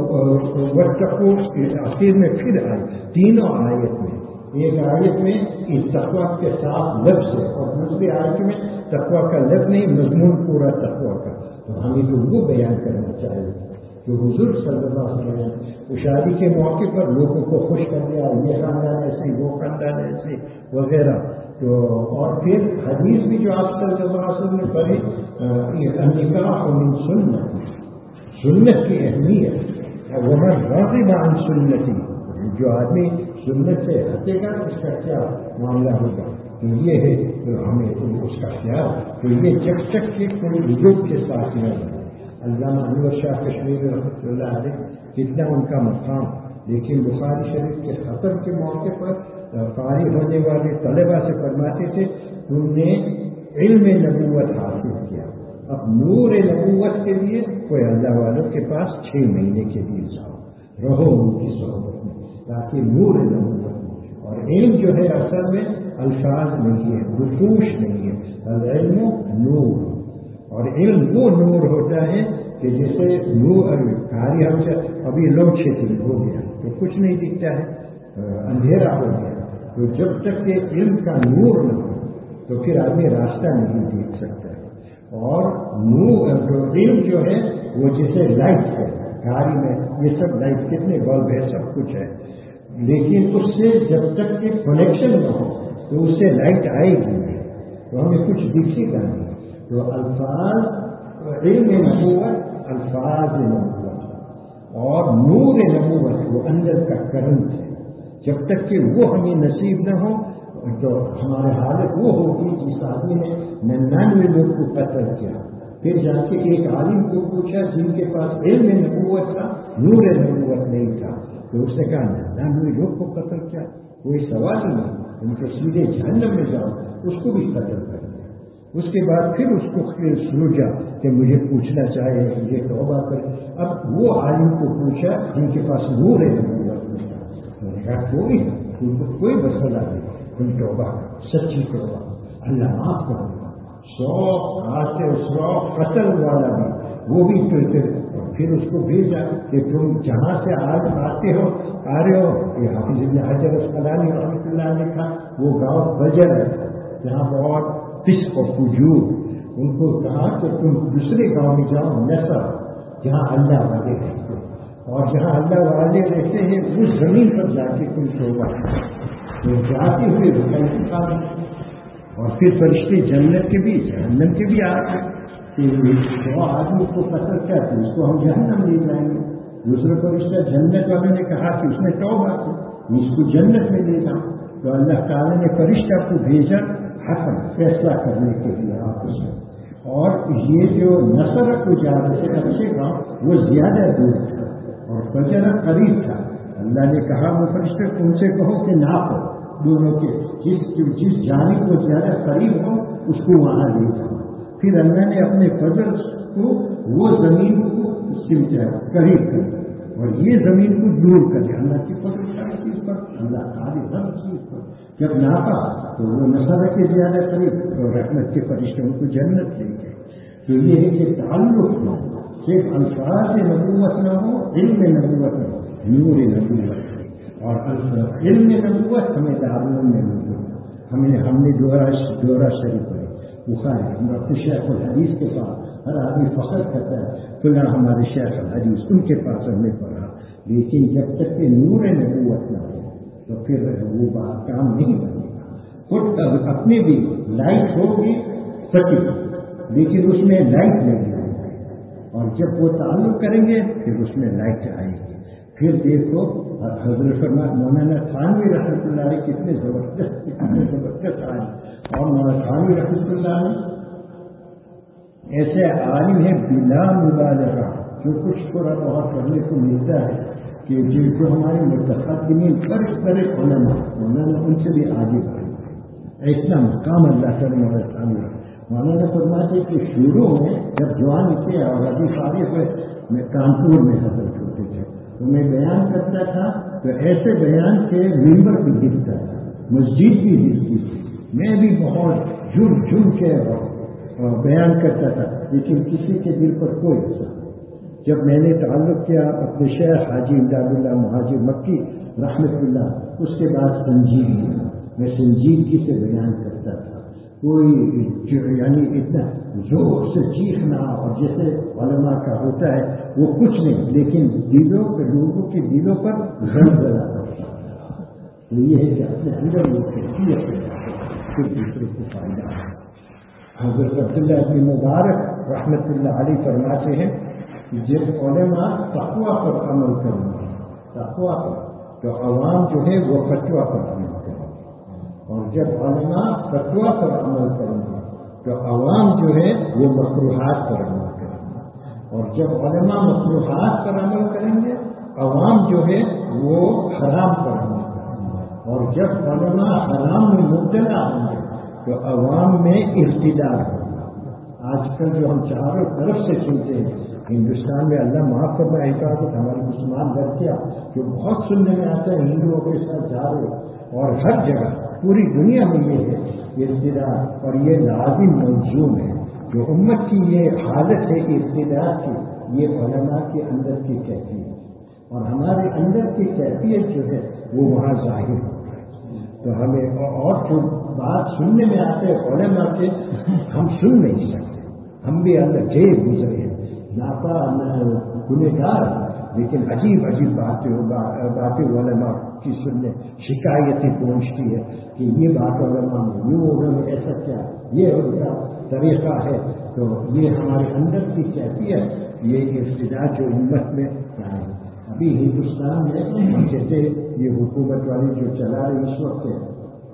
واتقوا اخیر میں پھر آئے تینوں آیت میں، ایک آیت میں اس تقویٰ کے ساتھ لفظ ہے اور دوسری آیت میں تقویٰ کا لفظ نہیں، مضمون پورا تقویٰ کا۔ تو ہمیں تو وہ بیان کرنا چاہیے کہ حضور صلی اللہ علیہ وسلم شادی کے موقع پر لوگوں کو خوش کر دیا، یہ خاندان ایسے، وہ خاندان ایسے وغیرہ۔ تو اور پھر حدیث بھی جو آپ صلی اللہ علیہ وسلم نے پڑھی، نکاح من سنت، سنت کی اہمیت، ومن راغب عن سنتی، جو آدمی سنت سے ہٹے گا اس کا کیا معاملہ ہوگا، تو یہ ہے تو ہمیں اس کا خیال، تو یہ جب تک کہ کوئی بزرگ کے ساتھ نہ ہو۔ علامہ انور شاہ کشمیری رحمۃ اللہ علیہ کتنا ان کا مقام، لیکن بخاری شریف کے ختم کے موقع پر فارغ ہونے والے طلبہ سے فرماتے تھے تم نے علم نبوت حاصل کیا، اب نور نبوت کے لیے کوئی اللہ والوں کے پاس چھ مہینے کے لیے جاؤ، رہو ان کی صحبت میں، تاکہ نور نبوت ہو۔ اور علم جو ہے اصل میں الفاظ نہیں ہے، رفوش نہیں ہے، العلم نور، اور علم وہ نور ہوتا ہے کہ جسے نور کاری ہم سے ابھی لو چھتری ہو گیا تو کچھ نہیں دکھتا ہے، اندھیرا ہو گیا، تو جب تک کہ علم کا نور نہ ہو تو پھر آدمی راستہ نہیں دیکھ سکتا ہے۔ اور نور جو علم جو ہے وہ جیسے لائٹ ہے، گاڑی میں یہ سب لائٹ کتنے بلب ہے، سب کچھ ہے، لیکن اس سے جب تک کہ کنیکشن نہ ہو تو اس سے لائٹ آئے گی نہیں، تو ہمیں کچھ دکھے گا نہیں۔ تو الفاظ علم نبوت، الفاظ نبوت اور نور نبوت وہ اندر کا کرنٹ ہے، جب تک کہ وہ ہمیں نصیب نہ ہو تو ہمارے حالت وہ ہوگی جس آدمی نے ننانوے لوگ کو قتل کیا، پھر جا کے ایک عالم کو پوچھا جن کے پاس علم نبوت تھا، نور نبوت نہیں تھا، تو اس نے کہا ننانوے لوگ کو قتل کیا، کوئی سوال ہی نہیں، ان کو سیدھے جہنم میں جاؤ، اس کو بھی قتل کر دیا۔ اس کے بعد پھر اس کو سوچا کہ مجھے پوچھنا چاہے مجھے توبہ کرے. اب وہ عالم کو پوچھا جن کے پاس نور ہے کوئی کوئی مسئلہ نہیں, تم توبہ کرو, سچی توبہ, اللہ معاف کرو. سو آتے سو قتل والا بھی وہ بھی پھر اس کو بھیجا کہ تم جہاں سے آج آتے ہو آ رہے ہو, یہ حافظ ابن حجر اسقلانی رحمۃ اللہ نے کہا وہ گاؤں بجر ہے جہاں بہت فسق و فجور, ان کو کہا کہ تم دوسرے گاؤں میں جاؤ نصر جہاں اللہ والے رہتے, اور جہاں اللہ والے رہتے ہیں اس زمین پر جا کے تم توبہ تو جاتے ہوئے رکا. اور پھر فرشتے جنت کے بھی جہنم کے بھی آتے کہ جو آدمی کو قتل کرتے اس کو ہم جہنم لے جائیں گے. دوسرے فرشتہ جنت والے نے کہا کہ اس نے توبہ کی اس کو جنت میں لے جاؤ. تو اللہ تعالیٰ نے فرشتہ کو بھیجا حکم فیصلہ کرنے کے لیے آپس میں. اور یہ جو نصر کو جا رہے تھے اچھے گاؤں وہ زیادہ دور تھا اور فجر قریب تھا. اللہ نے کہا وہ فرشتے تم سے کہو کہ نہ ہو دونوں کے جس جس جانب کو زیادہ قریب ہو اس کو وہاں لے جاؤ. پھر اللہ نے اپنے فضل کو وہ زمین کو قریب کر اور یہ زمین کو دور کر دیا. اللہ کی فضل ساری چیز پر, اللہ تعالی ہر چیز پر جب ناپا تو وہ نصر کے زیادہ قریب تو رحمت کے فرشتے ان کو جنت لے گئے. تو یہ ہے کہ تعلق نہ ہو, صرف الفاظ نبوت نہ ہو, علم نبوت نہ ہو, نور نبوت. اور علم نبوت ہمیں دارالعلوم میں موجود ہے. ہمیں ہم نے دورہ دورہ شریف پڑھی بخاری, ہم اپنے شیخ الحدیث کے پاس ہر آدمی فخر کرتا ہے فلاں ہمارے شیخ الحدیث ان کے پاس ہم نے پڑھا. لیکن جب تک کہ نور نبوت نہ ہو تو پھر وہ بات کام نہیں بنے گا. خود اپنے بھی لائٹ ہوگی سچی لیکن اس میں لائٹ نہیں آئے گی, اور جب وہ تعلق کریں گے پھر اس میں لائٹ آئے گی. پھر دیکھو حضرت مولانا تھانوی رحمۃ اللہ علیہ کتنے زبردست کتنے زبردست عالم, اور مولانا تھانوی رحمۃ اللہ علیہ ایسے عالم ہیں بلا مبالغہ جو کچھ تھوڑا بہت کرنے کو ملتا ہے کہ جن کو ہمارے متقدمین فرق کرے علماء مولانا ان سے بھی آگے بڑھے. اتنا مقام اللہ تعالیٰ مولانا تھانوی مولانا فرماتے کہ شروع میں جب جوان تھے اور ابھی فارغ ہوئے میں کانپور میں حضرت ہوتے تھے تو میں بیان کرتا تھا تو ایسے بیان کے ممبر بھی دکھتا تھا, مسجد بھی دکھتی تھی, میں بھی بہت جھم جھم کے بیان کرتا تھا لیکن کسی کے دل پر کوئی اثر. جب میں نے تعلق کیا اپنے شیخ حاجی امداد اللہ مہاجر مکی رحمت اللہ اس کے بعد سنجیدگی میں سنجیدگی سے بیان کرتا تھا. کوئی یعنی اتنا زور سے چیخنا اور جیسے علماء کا ہوتا ہے وہ کچھ نہیں لیکن دلوں کے لوگوں کے دلوں پر زلزلہ پڑتا ہے. تو یہ ہے کہ اپنے اندر وہ کیفیت پھر دوسرے کو فائدہ ہے. حضرت عبداللہ بن مبارک رحمت اللہ علیہ فرماتے ہیں کہ جب علماء تقویٰ پر عمل کریں گے تقویٰ پر تو عوام جو ہے وہ فتویٰ پر عمل کریں گے, اور جب علماء فتویٰ پر عمل کریں گے تو عوام جو ہے وہ مکروہات پر عمل کریں گے, اور جب علماء مکروہات پر عمل کریں گے عوام جو ہے وہ حرام پر عمل کریں گے, اور جب علماء حرام میں مبتلا ہوں گے تو عوام میں اقتدار ہوگا. آج کل جو ہم چاروں طرف سے سنتے ہیں ہندوستان میں اللہ معاف کرنا ایسا کہ ہمارے مسلمان لڑکیاں جو بہت سننے میں آتے ہیں ہندوؤں کے ساتھ جا رہے, اور ہر جگہ پوری دنیا میں یہ ہے اقتدار اور یہ لازم ملزوم ہے. جو امت کی یہ حالت ہے اقتدار کی یہ علماء کے اندر کی کیفیت, اور ہمارے اندر کی کیفیت جو ہے وہ وہاں ظاہر ہو ہے. تو ہمیں اور جو بات سننے میں آتے علماء کے ہم سن نہیں سکتے, ہم بھی اللہ جے گزرے ہیں ناپا گنہگار لیکن عجیب عجیب باتیں باتیں علماء کی سننے شکایتیں پہنچتی ہے کہ یہ بات علماء میں یوں انہوں نے ایسا کیا یہ ان کا طریقہ ہے. تو یہ ہمارے اندر کی کیفیت یہ ابتدا جو امت میں ہے. ابھی ہندوستان میں ہم جیسے یہ حکومت والی جو چلا رہی اس وقت ہے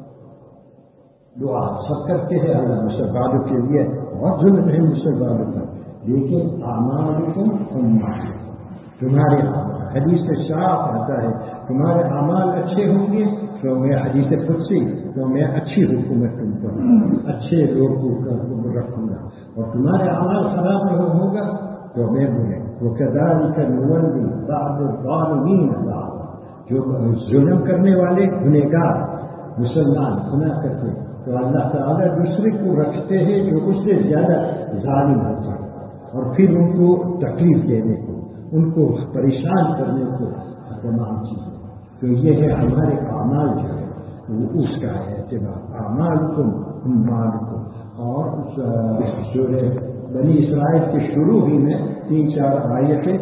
دعا سب کرتے ہیں اللہ مسلمانوں کے لیے بہت ظلم ہے مسلمانوں کا, لیکن اعمالکم اموالکم تمہارے حدیث سے صاف آتا ہے تمہارے اعمال اچھے ہوں گے تو میں حدیث قدسی تو میں اچھی حکومت تم پر اچھے لوگ کو رکھوں گا، اور تمہارے اعمال خراب ہوں گا تو میں برے وہ کردار کا نوندی بعد الظالمین بعد، جو ظلم کرنے والے گنہگار مسلمان گناہ کرتے تو اللہ تعالیٰ دوسرے کو رکھتے ہیں جو اس سے زیادہ ظالم ہوتے ہیں، اور پھر ان کو تکلیف دینے کو، ان کو پریشان کرنے کو تمام چیزیں۔ تو یہ ہے ہمارے اعمال جو ہے وہ اس کا ہے اعتبار اعمال کو مال کو۔ اور سورہ بنی اسرائیل کے شروع ہی میں تین چار آیتیں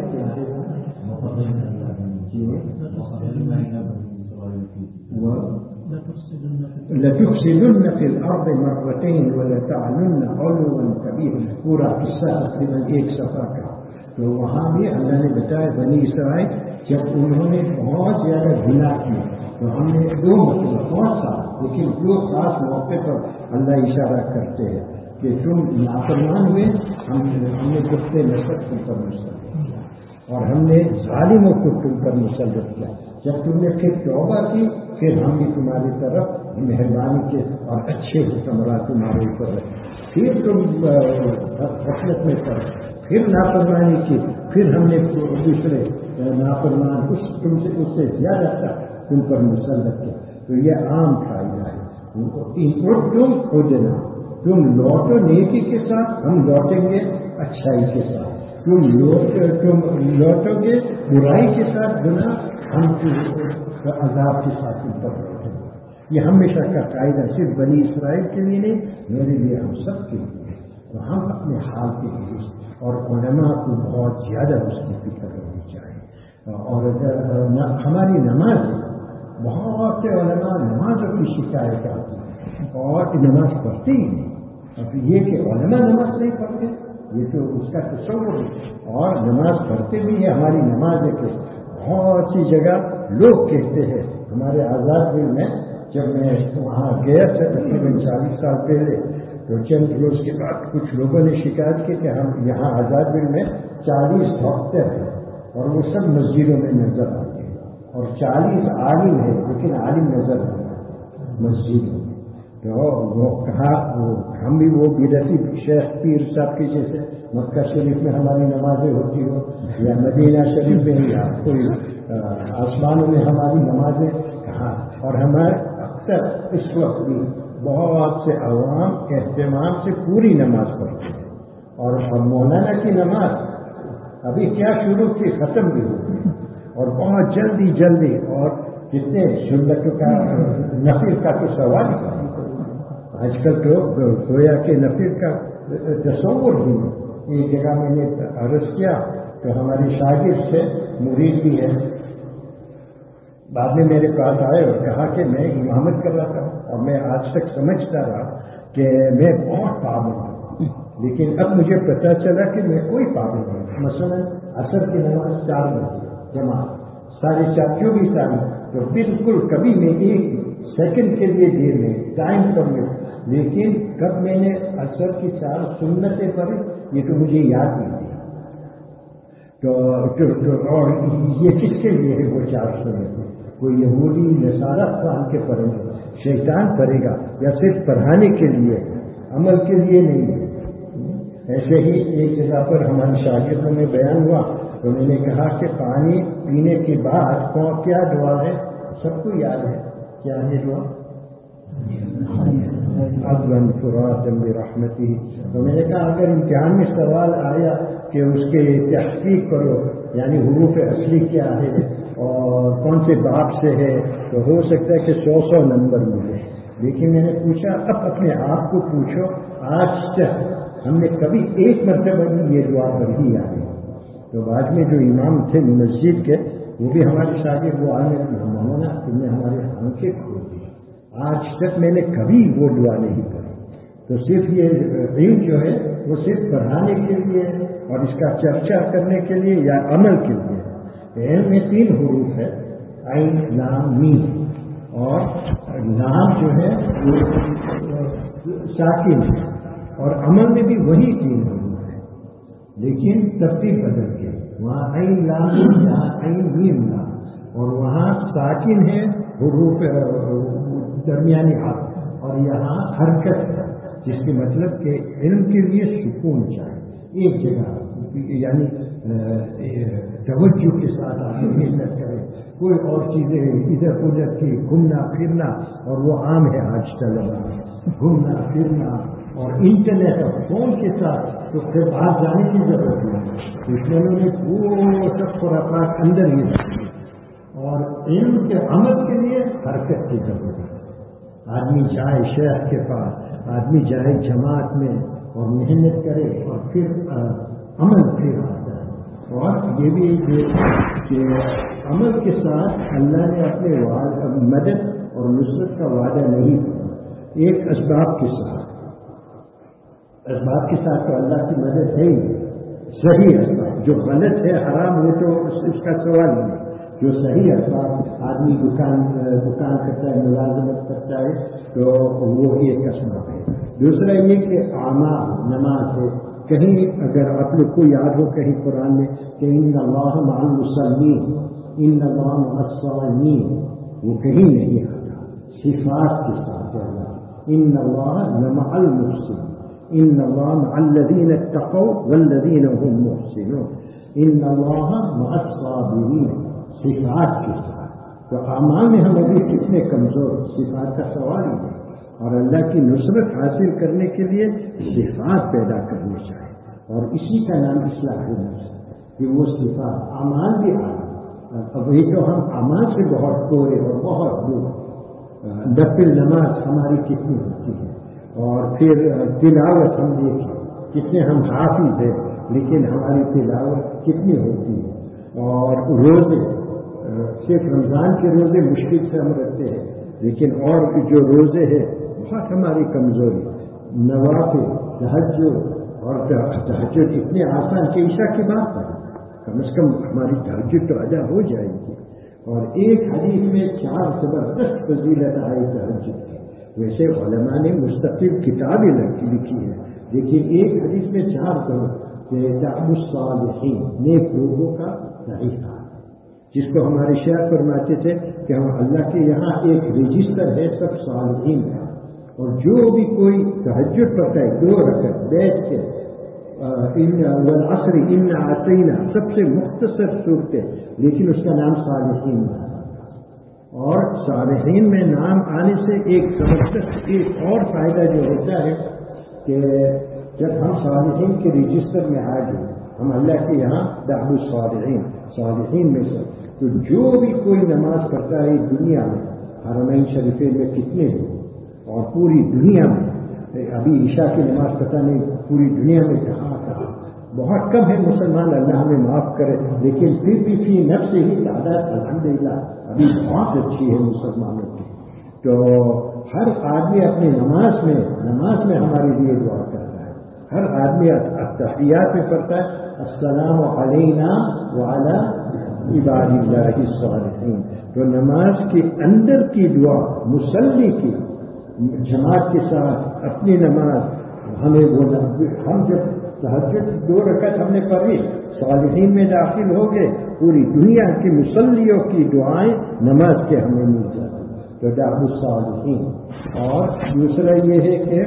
لَتُفْسِدُنَّ فِي الْأَرْضِ مَرَّتَيْنِ وَلَتَعْلُنَّ عُلُوًّا كَبِيرًا، پورا قصہ تقریباً ایک صفحہ کا۔ تو وہاں بھی اللہ نے بتایا بنی اسرائیل جب انہوں نے بہت زیادہ گناہ کیا تو ہم نے دو مطلب بہت سا لیکن دو خاص موقع پر اللہ اشارہ کرتے ہیں کہ تم نافرمان ہوئے، ہم ہم نے گفتے نسب تم پر مسلط کیا، اور ہم نے ظالموں کو تم پر مسلط کیا۔ جب تم نے پھر توبہ کی پھر ہم بھی تمہاری طرف مہربانی کے اور اچھے حکمراں تمہارے اوپر رکھے، پھر تم غفلت میں پڑے، پھر نافرمانی کی، پھر ہم نے دوسرے نافرمان اس تم سے اس سے زیادہ تک تم پر مسلط کیا۔ تو یہ عام قاعدہ ہے، تم کھوجنا، تم لوٹو نیکی کے ساتھ، ہم لوٹیں گے اچھائی کے ساتھ، تم تم لوٹو گے برائی کے ساتھ گناہ، ہم عذاب کے ساتھ تم پر لوٹیں گے۔ یہ ہمیشہ کا قاعدہ صرف بنی اسرائیل کے لیے نہیں، میرے لیے ہم سب کے لیے۔ تو ہم اپنے حال کے لیے اور علماء کو بہت زیادہ اس کی فکر کرنی چاہیے۔ اور ہماری نماز، بہت سے علماء نمازوں کی شکایت آتی ہے اور نماز پڑھتی ہی نہیں۔ اب یہ کہ علماء نماز نہیں پڑھتے یہ تو اس کا تصور ہے، اور نماز پڑھتے بھی ہے۔ ہماری نماز ہے کہ بہت سی جگہ لوگ کہتے ہیں، ہمارے آزاد دل میں جب میں وہاں گیا تھا تقریباً چالیس سال پہلے، تو چند روز کے بعد کچھ لوگوں نے شکایت کی کہ ہم یہاں آزاد دل میں چالیس ڈاکٹر ہیں اور وہ سب مسجدوں میں نظر آتے ہیں، اور چالیس عالم ہیں لیکن عالم نظر نہیں آتے مسجدوں میں۔ تو وہ کہا وہ ہم بھی وہ بدعتی شیخ پیر صاحب کی جیسے مکہ شریف میں ہماری نمازیں ہوتی ہو یا مدینہ شریف میں یا کوئی آسمانوں میں ہماری نمازیں کہاں، اور ہمارے اکثر اس وقت بھی بہت سے عوام اہتمام سے پوری نماز پڑھتے ہیں، اور مولانا کی نماز ابھی کیا شروع کی ختم بھی ہوگی، اور بہت جلدی جلدی، اور جتنے سنتوں کا نفل کا تو سوال ہی آج کل تو گویا کے نفل کا تصور بھی نہیں۔ ایک جگہ میں نے عرض کیا تو ہماری شاگرد سے مرید بھی ہے، بعد میں میرے پاس آئے اور کہا کہ میں امامت کر رہا تھا اور میں آج تک سمجھتا رہا کہ میں بہت پابند ہوں، لیکن اب مجھے پتہ چلا کہ میں کوئی پابند نہیں۔ مثلا عصر کی نماز چار بجے جماعت، ساڑھے چار کیوں بھی ساری، تو بالکل کبھی میں ایک سیکنڈ کے لیے دیر میں ٹائم پر میں، لیکن کب میں نے عصر کی چار سنتیں پڑھی یہ تو مجھے یاد نہیں دیا۔ تو, تو, تو اور یہ کس کے لیے ہے وہ چار سنتیں؟ کوئی یہودی نصارہ قرآن کے پڑھیں گے، شیطان پڑھے گا، یا صرف پڑھانے کے لیے، عمل کے لیے نہیں ہے۔ ایسے ہی ایک جگہ پر ہمارے شاگردوں میں بیان ہوا تو میں نے کہا کہ پانی پینے کے بعد کیا دعا ہے؟ سب کو یاد ہے، کیا ہے دعا؟ عدلا فراتا برحمتہ۔ تو میں نے کہا اگر امتحان میں سوال آیا کہ اس کے تحقیق کرو، یعنی حروف اصلی کیا ہے اور کون سے باب سے ہے، تو ہو سکتا ہے کہ سو سو نمبر ملے، لیکن میں نے پوچھا اب اپنے آپ کو پوچھو آج تک ہم نے کبھی ایک مرتبہ بھی یہ دعا پڑھی آئی؟ تو بعد میں جو امام تھے مسجد کے وہ بھی ہمارے شاگرد وہ آنے مولانا تم نے ہمارے آنکھیں کھول دی، آج تک میں نے کبھی وہ دعا نہیں پڑھی۔ تو صرف یہ علم جو ہے وہ صرف پڑھانے کے لیے اور اس کا چرچا کرنے کے لیے یا عمل کے لیے؟ علم میں تین حروف ہے، عین لام میم، اور لام جو ہے وہ ساکن ہے، اور عمل میں بھی وہی تین حروف ہے لیکن ترتیب بدل کے، وہاں عین لام میم، یہاں عین میم لام۔ اور وہاں ساکن ہے حروف درمیانی حرف، اور یہاں حرکت ہے، جس کے مطلب کہ علم کے لیے سکون چاہیے، ایک جگہ یعنی توجہ کے ساتھ آدمی محنت کرے، کوئی اور چیزیں ادھر ادھر کی گھومنا پھرنا، اور وہ عام ہے آج طلبا میں گھومنا پھرنا اور انٹرنیٹ اور فون کے ساتھ، تو پھر باہر جانے کی ضرورت نہیں، اس میں انہوں نے وہ سب خرافات اندر ہی رکھی، اور علم کے عمل کے لیے حرکت کی ضرورت ہے۔ آدمی جائے شیخ کے پاس، آدمی جائے جماعت میں اور محنت کرے، اور پھر عمل پھر آتا ہے۔ اور یہ بھی کہ عمل کے ساتھ اللہ نے اپنے مدد اور نصرت کا وعدہ نہیں کیا، ایک اسباب کے ساتھ، اسباب کے ساتھ تو اللہ کی مدد ہے ہی، صحیح اسباب، جو غلط ہے حرام وہ تو اس کا سوال نہیں، جو صحیح اسباب آدمی دکان دکان کرتا ہے، ملازمت کرتا ہے، تو وہ ایک اسباب ہے۔ دوسرا یہ کہ اعمال، نماز ہے، کہیں اگر آپ لوگ کو یاد ہو کہیں قرآن میں کہ ان اللہ مع المصلین، ان اللہ مع الصائمین، وہ کہیں نہیں آتا، صفات کے ساتھ اللہ، ان اللہ لمع المحسنین، ان اللہ مع الذین اتقوا والذین هم محسنون، ان اللہ مع الصابرین، صفات کے ساتھ۔ تو اعمال میں ہم ابھی کتنے کمزور، صفات کا سوال ہی ہے، اور اللہ کی نصرت حاصل کرنے کے لیے صفات پیدا کرنی چاہیے، اور اسی کا نام اصلاح نفس ہے کہ وہ صفات اعمال بھی آئے۔ ابھی تو ہم اعمال سے بہت دور اور بہت دور، نفل نماز ہماری کتنی ہوتی ہے، اور پھر تلاوت ہم دیکھیں کتنے ہم حافظ ہیں، لیکن ہماری تلاوت کتنی ہوتی ہے، اور روزے صرف رمضان کے روزے مشکل سے ہم رکھتے ہیں، لیکن اور جو روزے ہیں بہت ہماری کمزوری، نوافل، تہجد، اور تہجد اتنے آسان کہ عشاء کی بات ہے، کم از کم ہماری تہجد تو ادا ہو جائے گی۔ اور ایک حدیث میں چار زبردست فضیلت آئی تہجد کی، ویسے علماء نے مستقل کتابیں لکھی ہے، لیکن ایک حدیث میں چار کہ دعو الصالحین، نیک لوگوں کا طریقہ، جس کو ہمارے شیخ فرماتے تھے کہ ہم اللہ کے یہاں ایک رجسٹر ہے سب صالحین کا، اور جو بھی کوئی تہجد پڑھتا ہے دو رکعت بیٹھ کے، والعصر ان اعطینا، سب سے مختصر صورت ہے، لیکن اس کا نام صالحین ہے، اور صالحین میں نام آنے سے ایک زبردست ایک اور فائدہ جو ہوتا ہے کہ جب ہم صالحین کے رجسٹر میں آ گئے، ہم اللہ کے یہاں دعو الصالحین، صالحین میں سے، تو جو بھی کوئی نماز پڑھتا ہے دنیا میں، حرمین شریفین میں کتنے لوگ، اور پوری دنیا میں، ابھی عشاء کی نماز پتہ نہیں پوری دنیا میں کہاں کہاں، بہت کم ہے مسلمان، اللہ ہمیں معاف کرے، لیکن پھر بھی فی نفس ہی تعداد الحمدللہ ابھی بہت اچھی ہے مسلمانوں کی۔ تو ہر آدمی اپنی نماز میں نماز میں ہمارے لیے دعا کرتا ہے، ہر آدمی تحیات میں پڑھتا ہے السلام علینا وعلی عباد اللہ الصالحین۔ تو نماز کے اندر کی دعا، مصلی کی جماعت کے ساتھ اپنی نماز، ہمیں وہ ہم جب تہجد دو رکعت ہم نے پڑھی، صالحین میں داخل ہو گئے، پوری دنیا کی مصلیوں کی دعائیں نماز کے ہمیں مل جاتی، تو دعو الصالحین۔ اور دوسرا یہ ہے کہ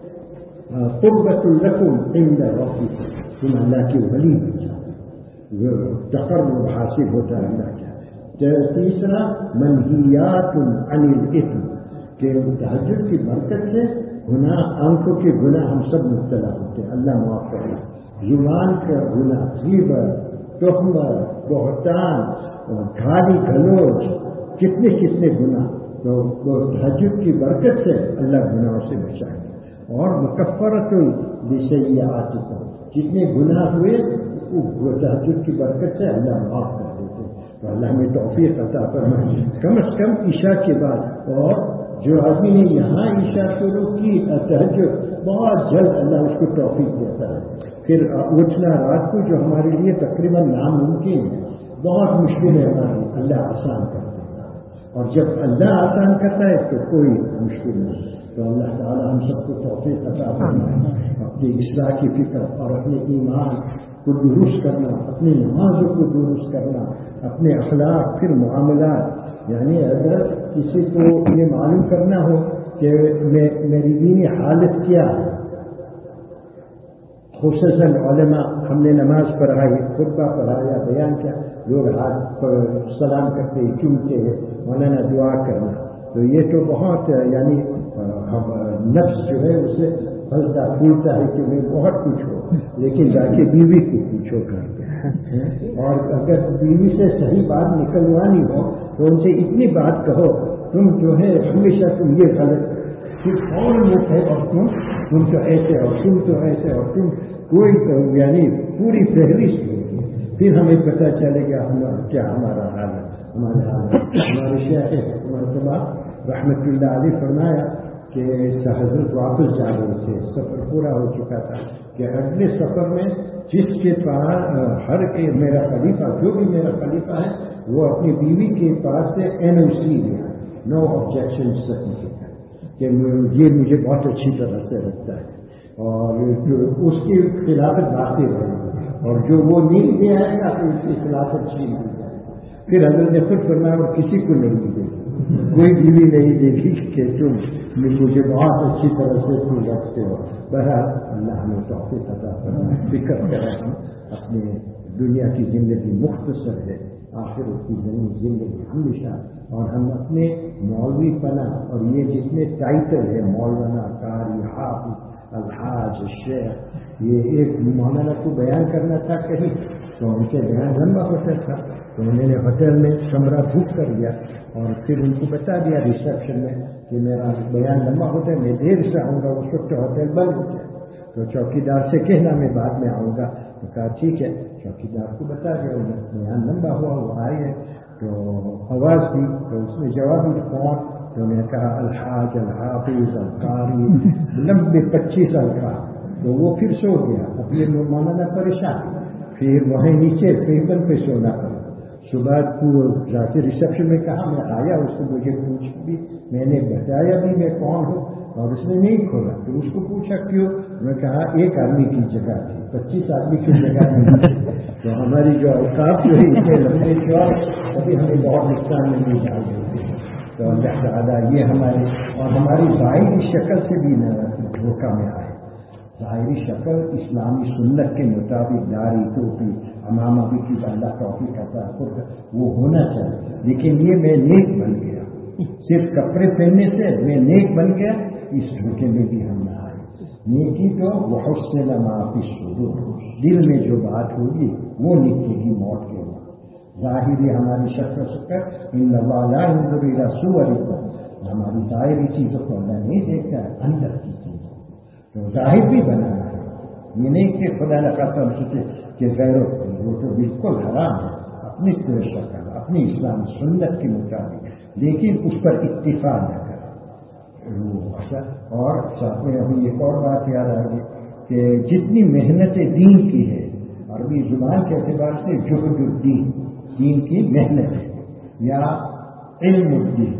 قربۃ لکم عند ربکم، تم اللہ کے ولی بن جاتے، تقرب حاصل ہوتا ہے اللہ کا۔ تیسرا منہیات عن الاثم، کہ تہجد کی برکت سے گناہ، آنکھوں کے گناہ ہم سب مبتلا ہوتے ہیں، اللہ معاف کرے، زبان کا گناہ، غیبت، تہمت، بہتان، گالی گلوچ، کتنے کتنے گناہ، تو تہجد کی برکت سے اللہ گناہوں سے بچائے گا۔ اور مکفرۃ لسیئاتکم، جتنے گناہ ہوئے وہ تہجد کی برکت سے اللہ معاف کر دیتے، تو اللہ میں توفیق عطا فرمائے، کم از کم عشاء کے بعد۔ اور جو آدمی نے یہاں عشاء شروع کی تہجد، بہت جلد اللہ اس کو توفیق دیتا ہے، پھر اٹھنا رات کو جو ہمارے لیے تقریباً ناممکن ہے، بہت مشکل ہے ہماری، اللہ آسان کر دیتا ہے، اور جب اللہ آسان کرتا ہے تو کوئی مشکل نہیں۔ تو اللہ تعالی ہم سب کو توفیق عطا فرمائے، اپنی اصلاح کی فکر اور اپنے ایمان کو درست کرنا، اپنی نمازوں کو درست کرنا، اپنے اخلاق پھر معاملات. یعنی اگر کسی کو یہ معلوم کرنا ہو کہ میری دینی حالت کیا ہے، خصوصاً علماء ہم نے نماز پڑھائی، خطبہ پڑھایا، بیان کیا، لوگ ہاتھ پر سلام کرتے چومتے ہیں، مولانا دعا کرنا، تو یہ تو بہت یعنی نفس جو ہے اسے پھلتا پھولتا ہے کہ میں بہت کچھ ہو، لیکن جا کے بیوی کو پوچھو کر. اور اگر بیوی سے صحیح بات نکلوانی ہو تو ان سے اتنی بات کہو، تم جو ہے ہمیشہ تم یہ غلط، پھر کون لوگ ہے اور تم تم تو ایسے اور تم تو ایسے اور تم کوئی یعنی پوری فہرست ہوگی، پھر ہمیں پتہ چلے گا ہمارا کیا ہمارا حال ہے. ہمارے حال ہے ہمارے شیخ مرتبہ رحمت اللہ علیہ فرمایا کہ حضرت واپس جا رہے تھے، سفر پورا ہو چکا تھا، کہ اگلے سفر میں جس کے پاس ہر ایک میرا خلیفہ جو بھی میرا خلیفہ ہے وہ اپنی بیوی کے پاس سے این او سی لیا، نو آبجیکشن سرٹیفکیٹ، کہ یہ مجھے بہت اچھی طرح سے رکھتا ہے اور اس کی خلافت باتیں رہے، اور جو وہ نہیں دے آئے گا تو اس کی خلافت چھین دی جائے گا. پھر حضرت نے خود فرمایا اور کسی کو نہیں دے گی، کوئی بیوی نہیں دے گی کہ تم مجھے بہت اچھی طرح سے تم رکھتے ہو. بہرحال اللہ ہمیں توفیق عطا فرمائے، فکر کریں ہم اپنے دنیا کی زندگی مختصر ہے، آخرت کی زندگی ہمیشہ، اور ہم اپنے مولوی پنا اور یہ جتنے ٹائٹل ہے مولانا، قاری، حافظ، الحاج، شیخ، یہ ایک مولانا کو بیان کرنا تھا کہیں تو ان کے بیان لمبا ہوتا تھا، تو انہوں نے ہوٹل میں کمرہ بک کر دیا اور پھر ان کو بتا دیا ریسیپشن میں کہ میرا بیان لمبا ہوتا ہے، میں دیر سے آؤں گا. اس وقت ہوٹل بند ہو جائے تو چوکیدار سے کہنا میں بعد میں آؤں گا. تو کہا ٹھیک ہے، چوکیدار کو بتا دیا، بیان لمبا ہوا، وہ آئے ہیں تو آواز دی تو اس نے جواب دی کون، تو میں نے کہا الحاج، الحافظ، القاری، لمبے پچیس الفاظ. تو وہ پھر سو گیا، اب یہ مولانا پریشان، پھر وہیں نیچے پیپر پہ سونا پڑا. صبح کو جا کے ریسیپشن میں کہا میں آیا، اس نے مجھے پوچھ بھی، میں نے بتایا بھی میں کون ہوں، اور اس نے نہیں کھولا. تو اس کو پوچھا کیوں، میں کہا ایک آدمی کی جگہ تھی، پچیس آدمی کی جگہ نہیں تھی. تو ہماری جو اوقات جو ہے اتنے لمبے چوڑ ابھی ہمیں بہت نقصان میں نہیں ڈال دیتے ہیں. تو اللہ تعالیٰ یہ ہمارے اور ہماری ظاہری شکل سے بھی دھوکہ میں آئے. ظاہری شکل اسلامی سنت کے مطابق داڑھی، ٹوپی، امامہ بھی کی اللہ توفیق عطا فرمائے وہ ہونا چاہیے، لیکن یہ میں نیک بن گیا، صرف کپڑے پہننے سے میں نیک بن گیا، اس دھوکے میں بھی ہم نہ آئے. نیکی تو وحسن ما فی الصدور، دل میں جو بات ہوگی وہ نکلے گی موت کے بعد. ظاہری ہماری شکل شکل ان اللہ لا ينظر الى صورکم، ہماری ظاہری چیزوں کو اللہ نہیں دیکھتا ہے، اندر کی چیزوں تو ظاہر بھی بنانا ہے. یہ نہیں کہ خدا نہ خاصا ہم سوچے کہ غیروں وہ تو بالکل حرام ہے، اپنی طرح شکل اپنی اسلام سنت کے مطابق، لیکن اس پر اتفاق نہ کریں. اور ساتھ میں ابھی ایک اور بات یاد آ گئی کہ جتنی محنت دین کی ہے، عربی زبان کے اعتبار سے جہد الدین، دین کی محنت ہے، یا علم الدین،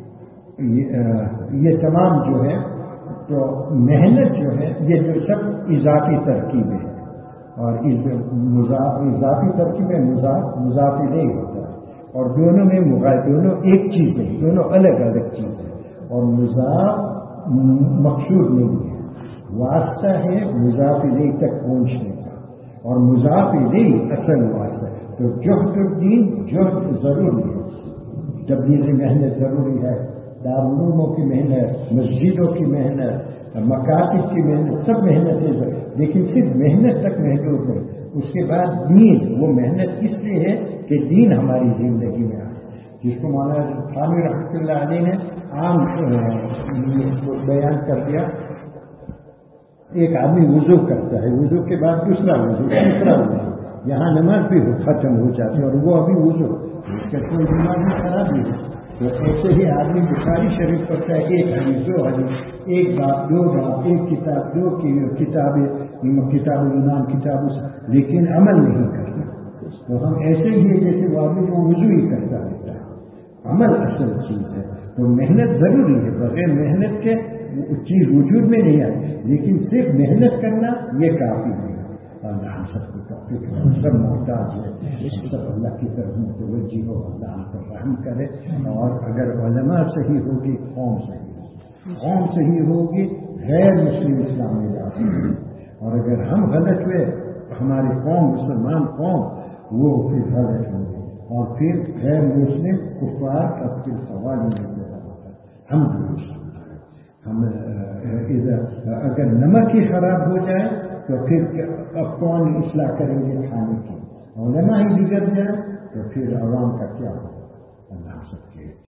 یہ تمام جو ہے تو محنت جو ہے یہ جو سب اضافی ترکیب ہے، اور اضافی ترکیب میں مضاف مضاف نہیں ہوتا ہے، اور دونوں میں مغایر، دونوں ایک چیز ہے، دونوں الگ الگ چیز ہے، اور مضاف مقصود نہیں ہے، واسطہ ہے مضاف الیہ تک پہنچنے کا، اور مضاف الیہ اصل واسطہ. تو جہد الدین جہد ضروری ہے، تبلیغی محنت ضروری ہے، دارالعلوموں کی محنت، مسجدوں کی محنت، مکاتب کی محنت، سب محنت ہے، لیکن صرف محنت تک محدود ہے. اس کے بعد دین، وہ محنت اس لیے ہے کہ دین ہماری زندگی میں آئے، جس کو مولانا خامی رحمۃ اللہ علیہ نے عام بیان کر دیا. ایک آدمی وضو کرتا ہے، وضو کے بعد دوسرا وضو، تیسرا وضو، یہاں نماز بھی ختم ہو جاتی ہے اور وہ ابھی وضو، اس کا کوئی نماز بھی خراب نہیں ہے. تو ایسے ہی آدمی بخاری شریف پڑھتا ہے، ایک حدیث، دو حدیث، ایک بات، دو بات، ایک کتاب، دو کتابیں، کتاب الایمان، کتاب، لیکن عمل نہیں کرتا. تو ہم ایسے ہی جیسے وہ آدمی کو وضو ہی کرتا رہتا ہے، عمل اصل چیز ہے. تو محنت ضروری ہے، بغیر محنت کے چیز وجود میں نہیں آتی، لیکن صرف محنت کرنا یہ کافی نہیں ہے. اللہ ہم سب کو توفیق دے، ہم سب محتاج ہے، سب اللہ کی طرف متوجہ ہو، اللہ ہم پر رحم کرے. اور اگر علماء صحیح ہوگی قوم صحیح ہوگی، قوم صحیح ہوگی غیر مسلم اسلام میں جاتے ہیں، اور اگر ہم غلط ہوئے ہماری قوم مسلمان قوم وہ پھر غلط ہوں گے، اور پھر غیر مسلم کفار کا پھر سوال نہیں پیدا ہوتا. ہم درست ہم اگر نمک ہی خراب ہو جائے تو پھر اب کون اصلاح کریں گے کھانے کی، اور علماء ہی بگڑ جائے تو پھر عوام کا کیا ہوگا. اللہ سب کے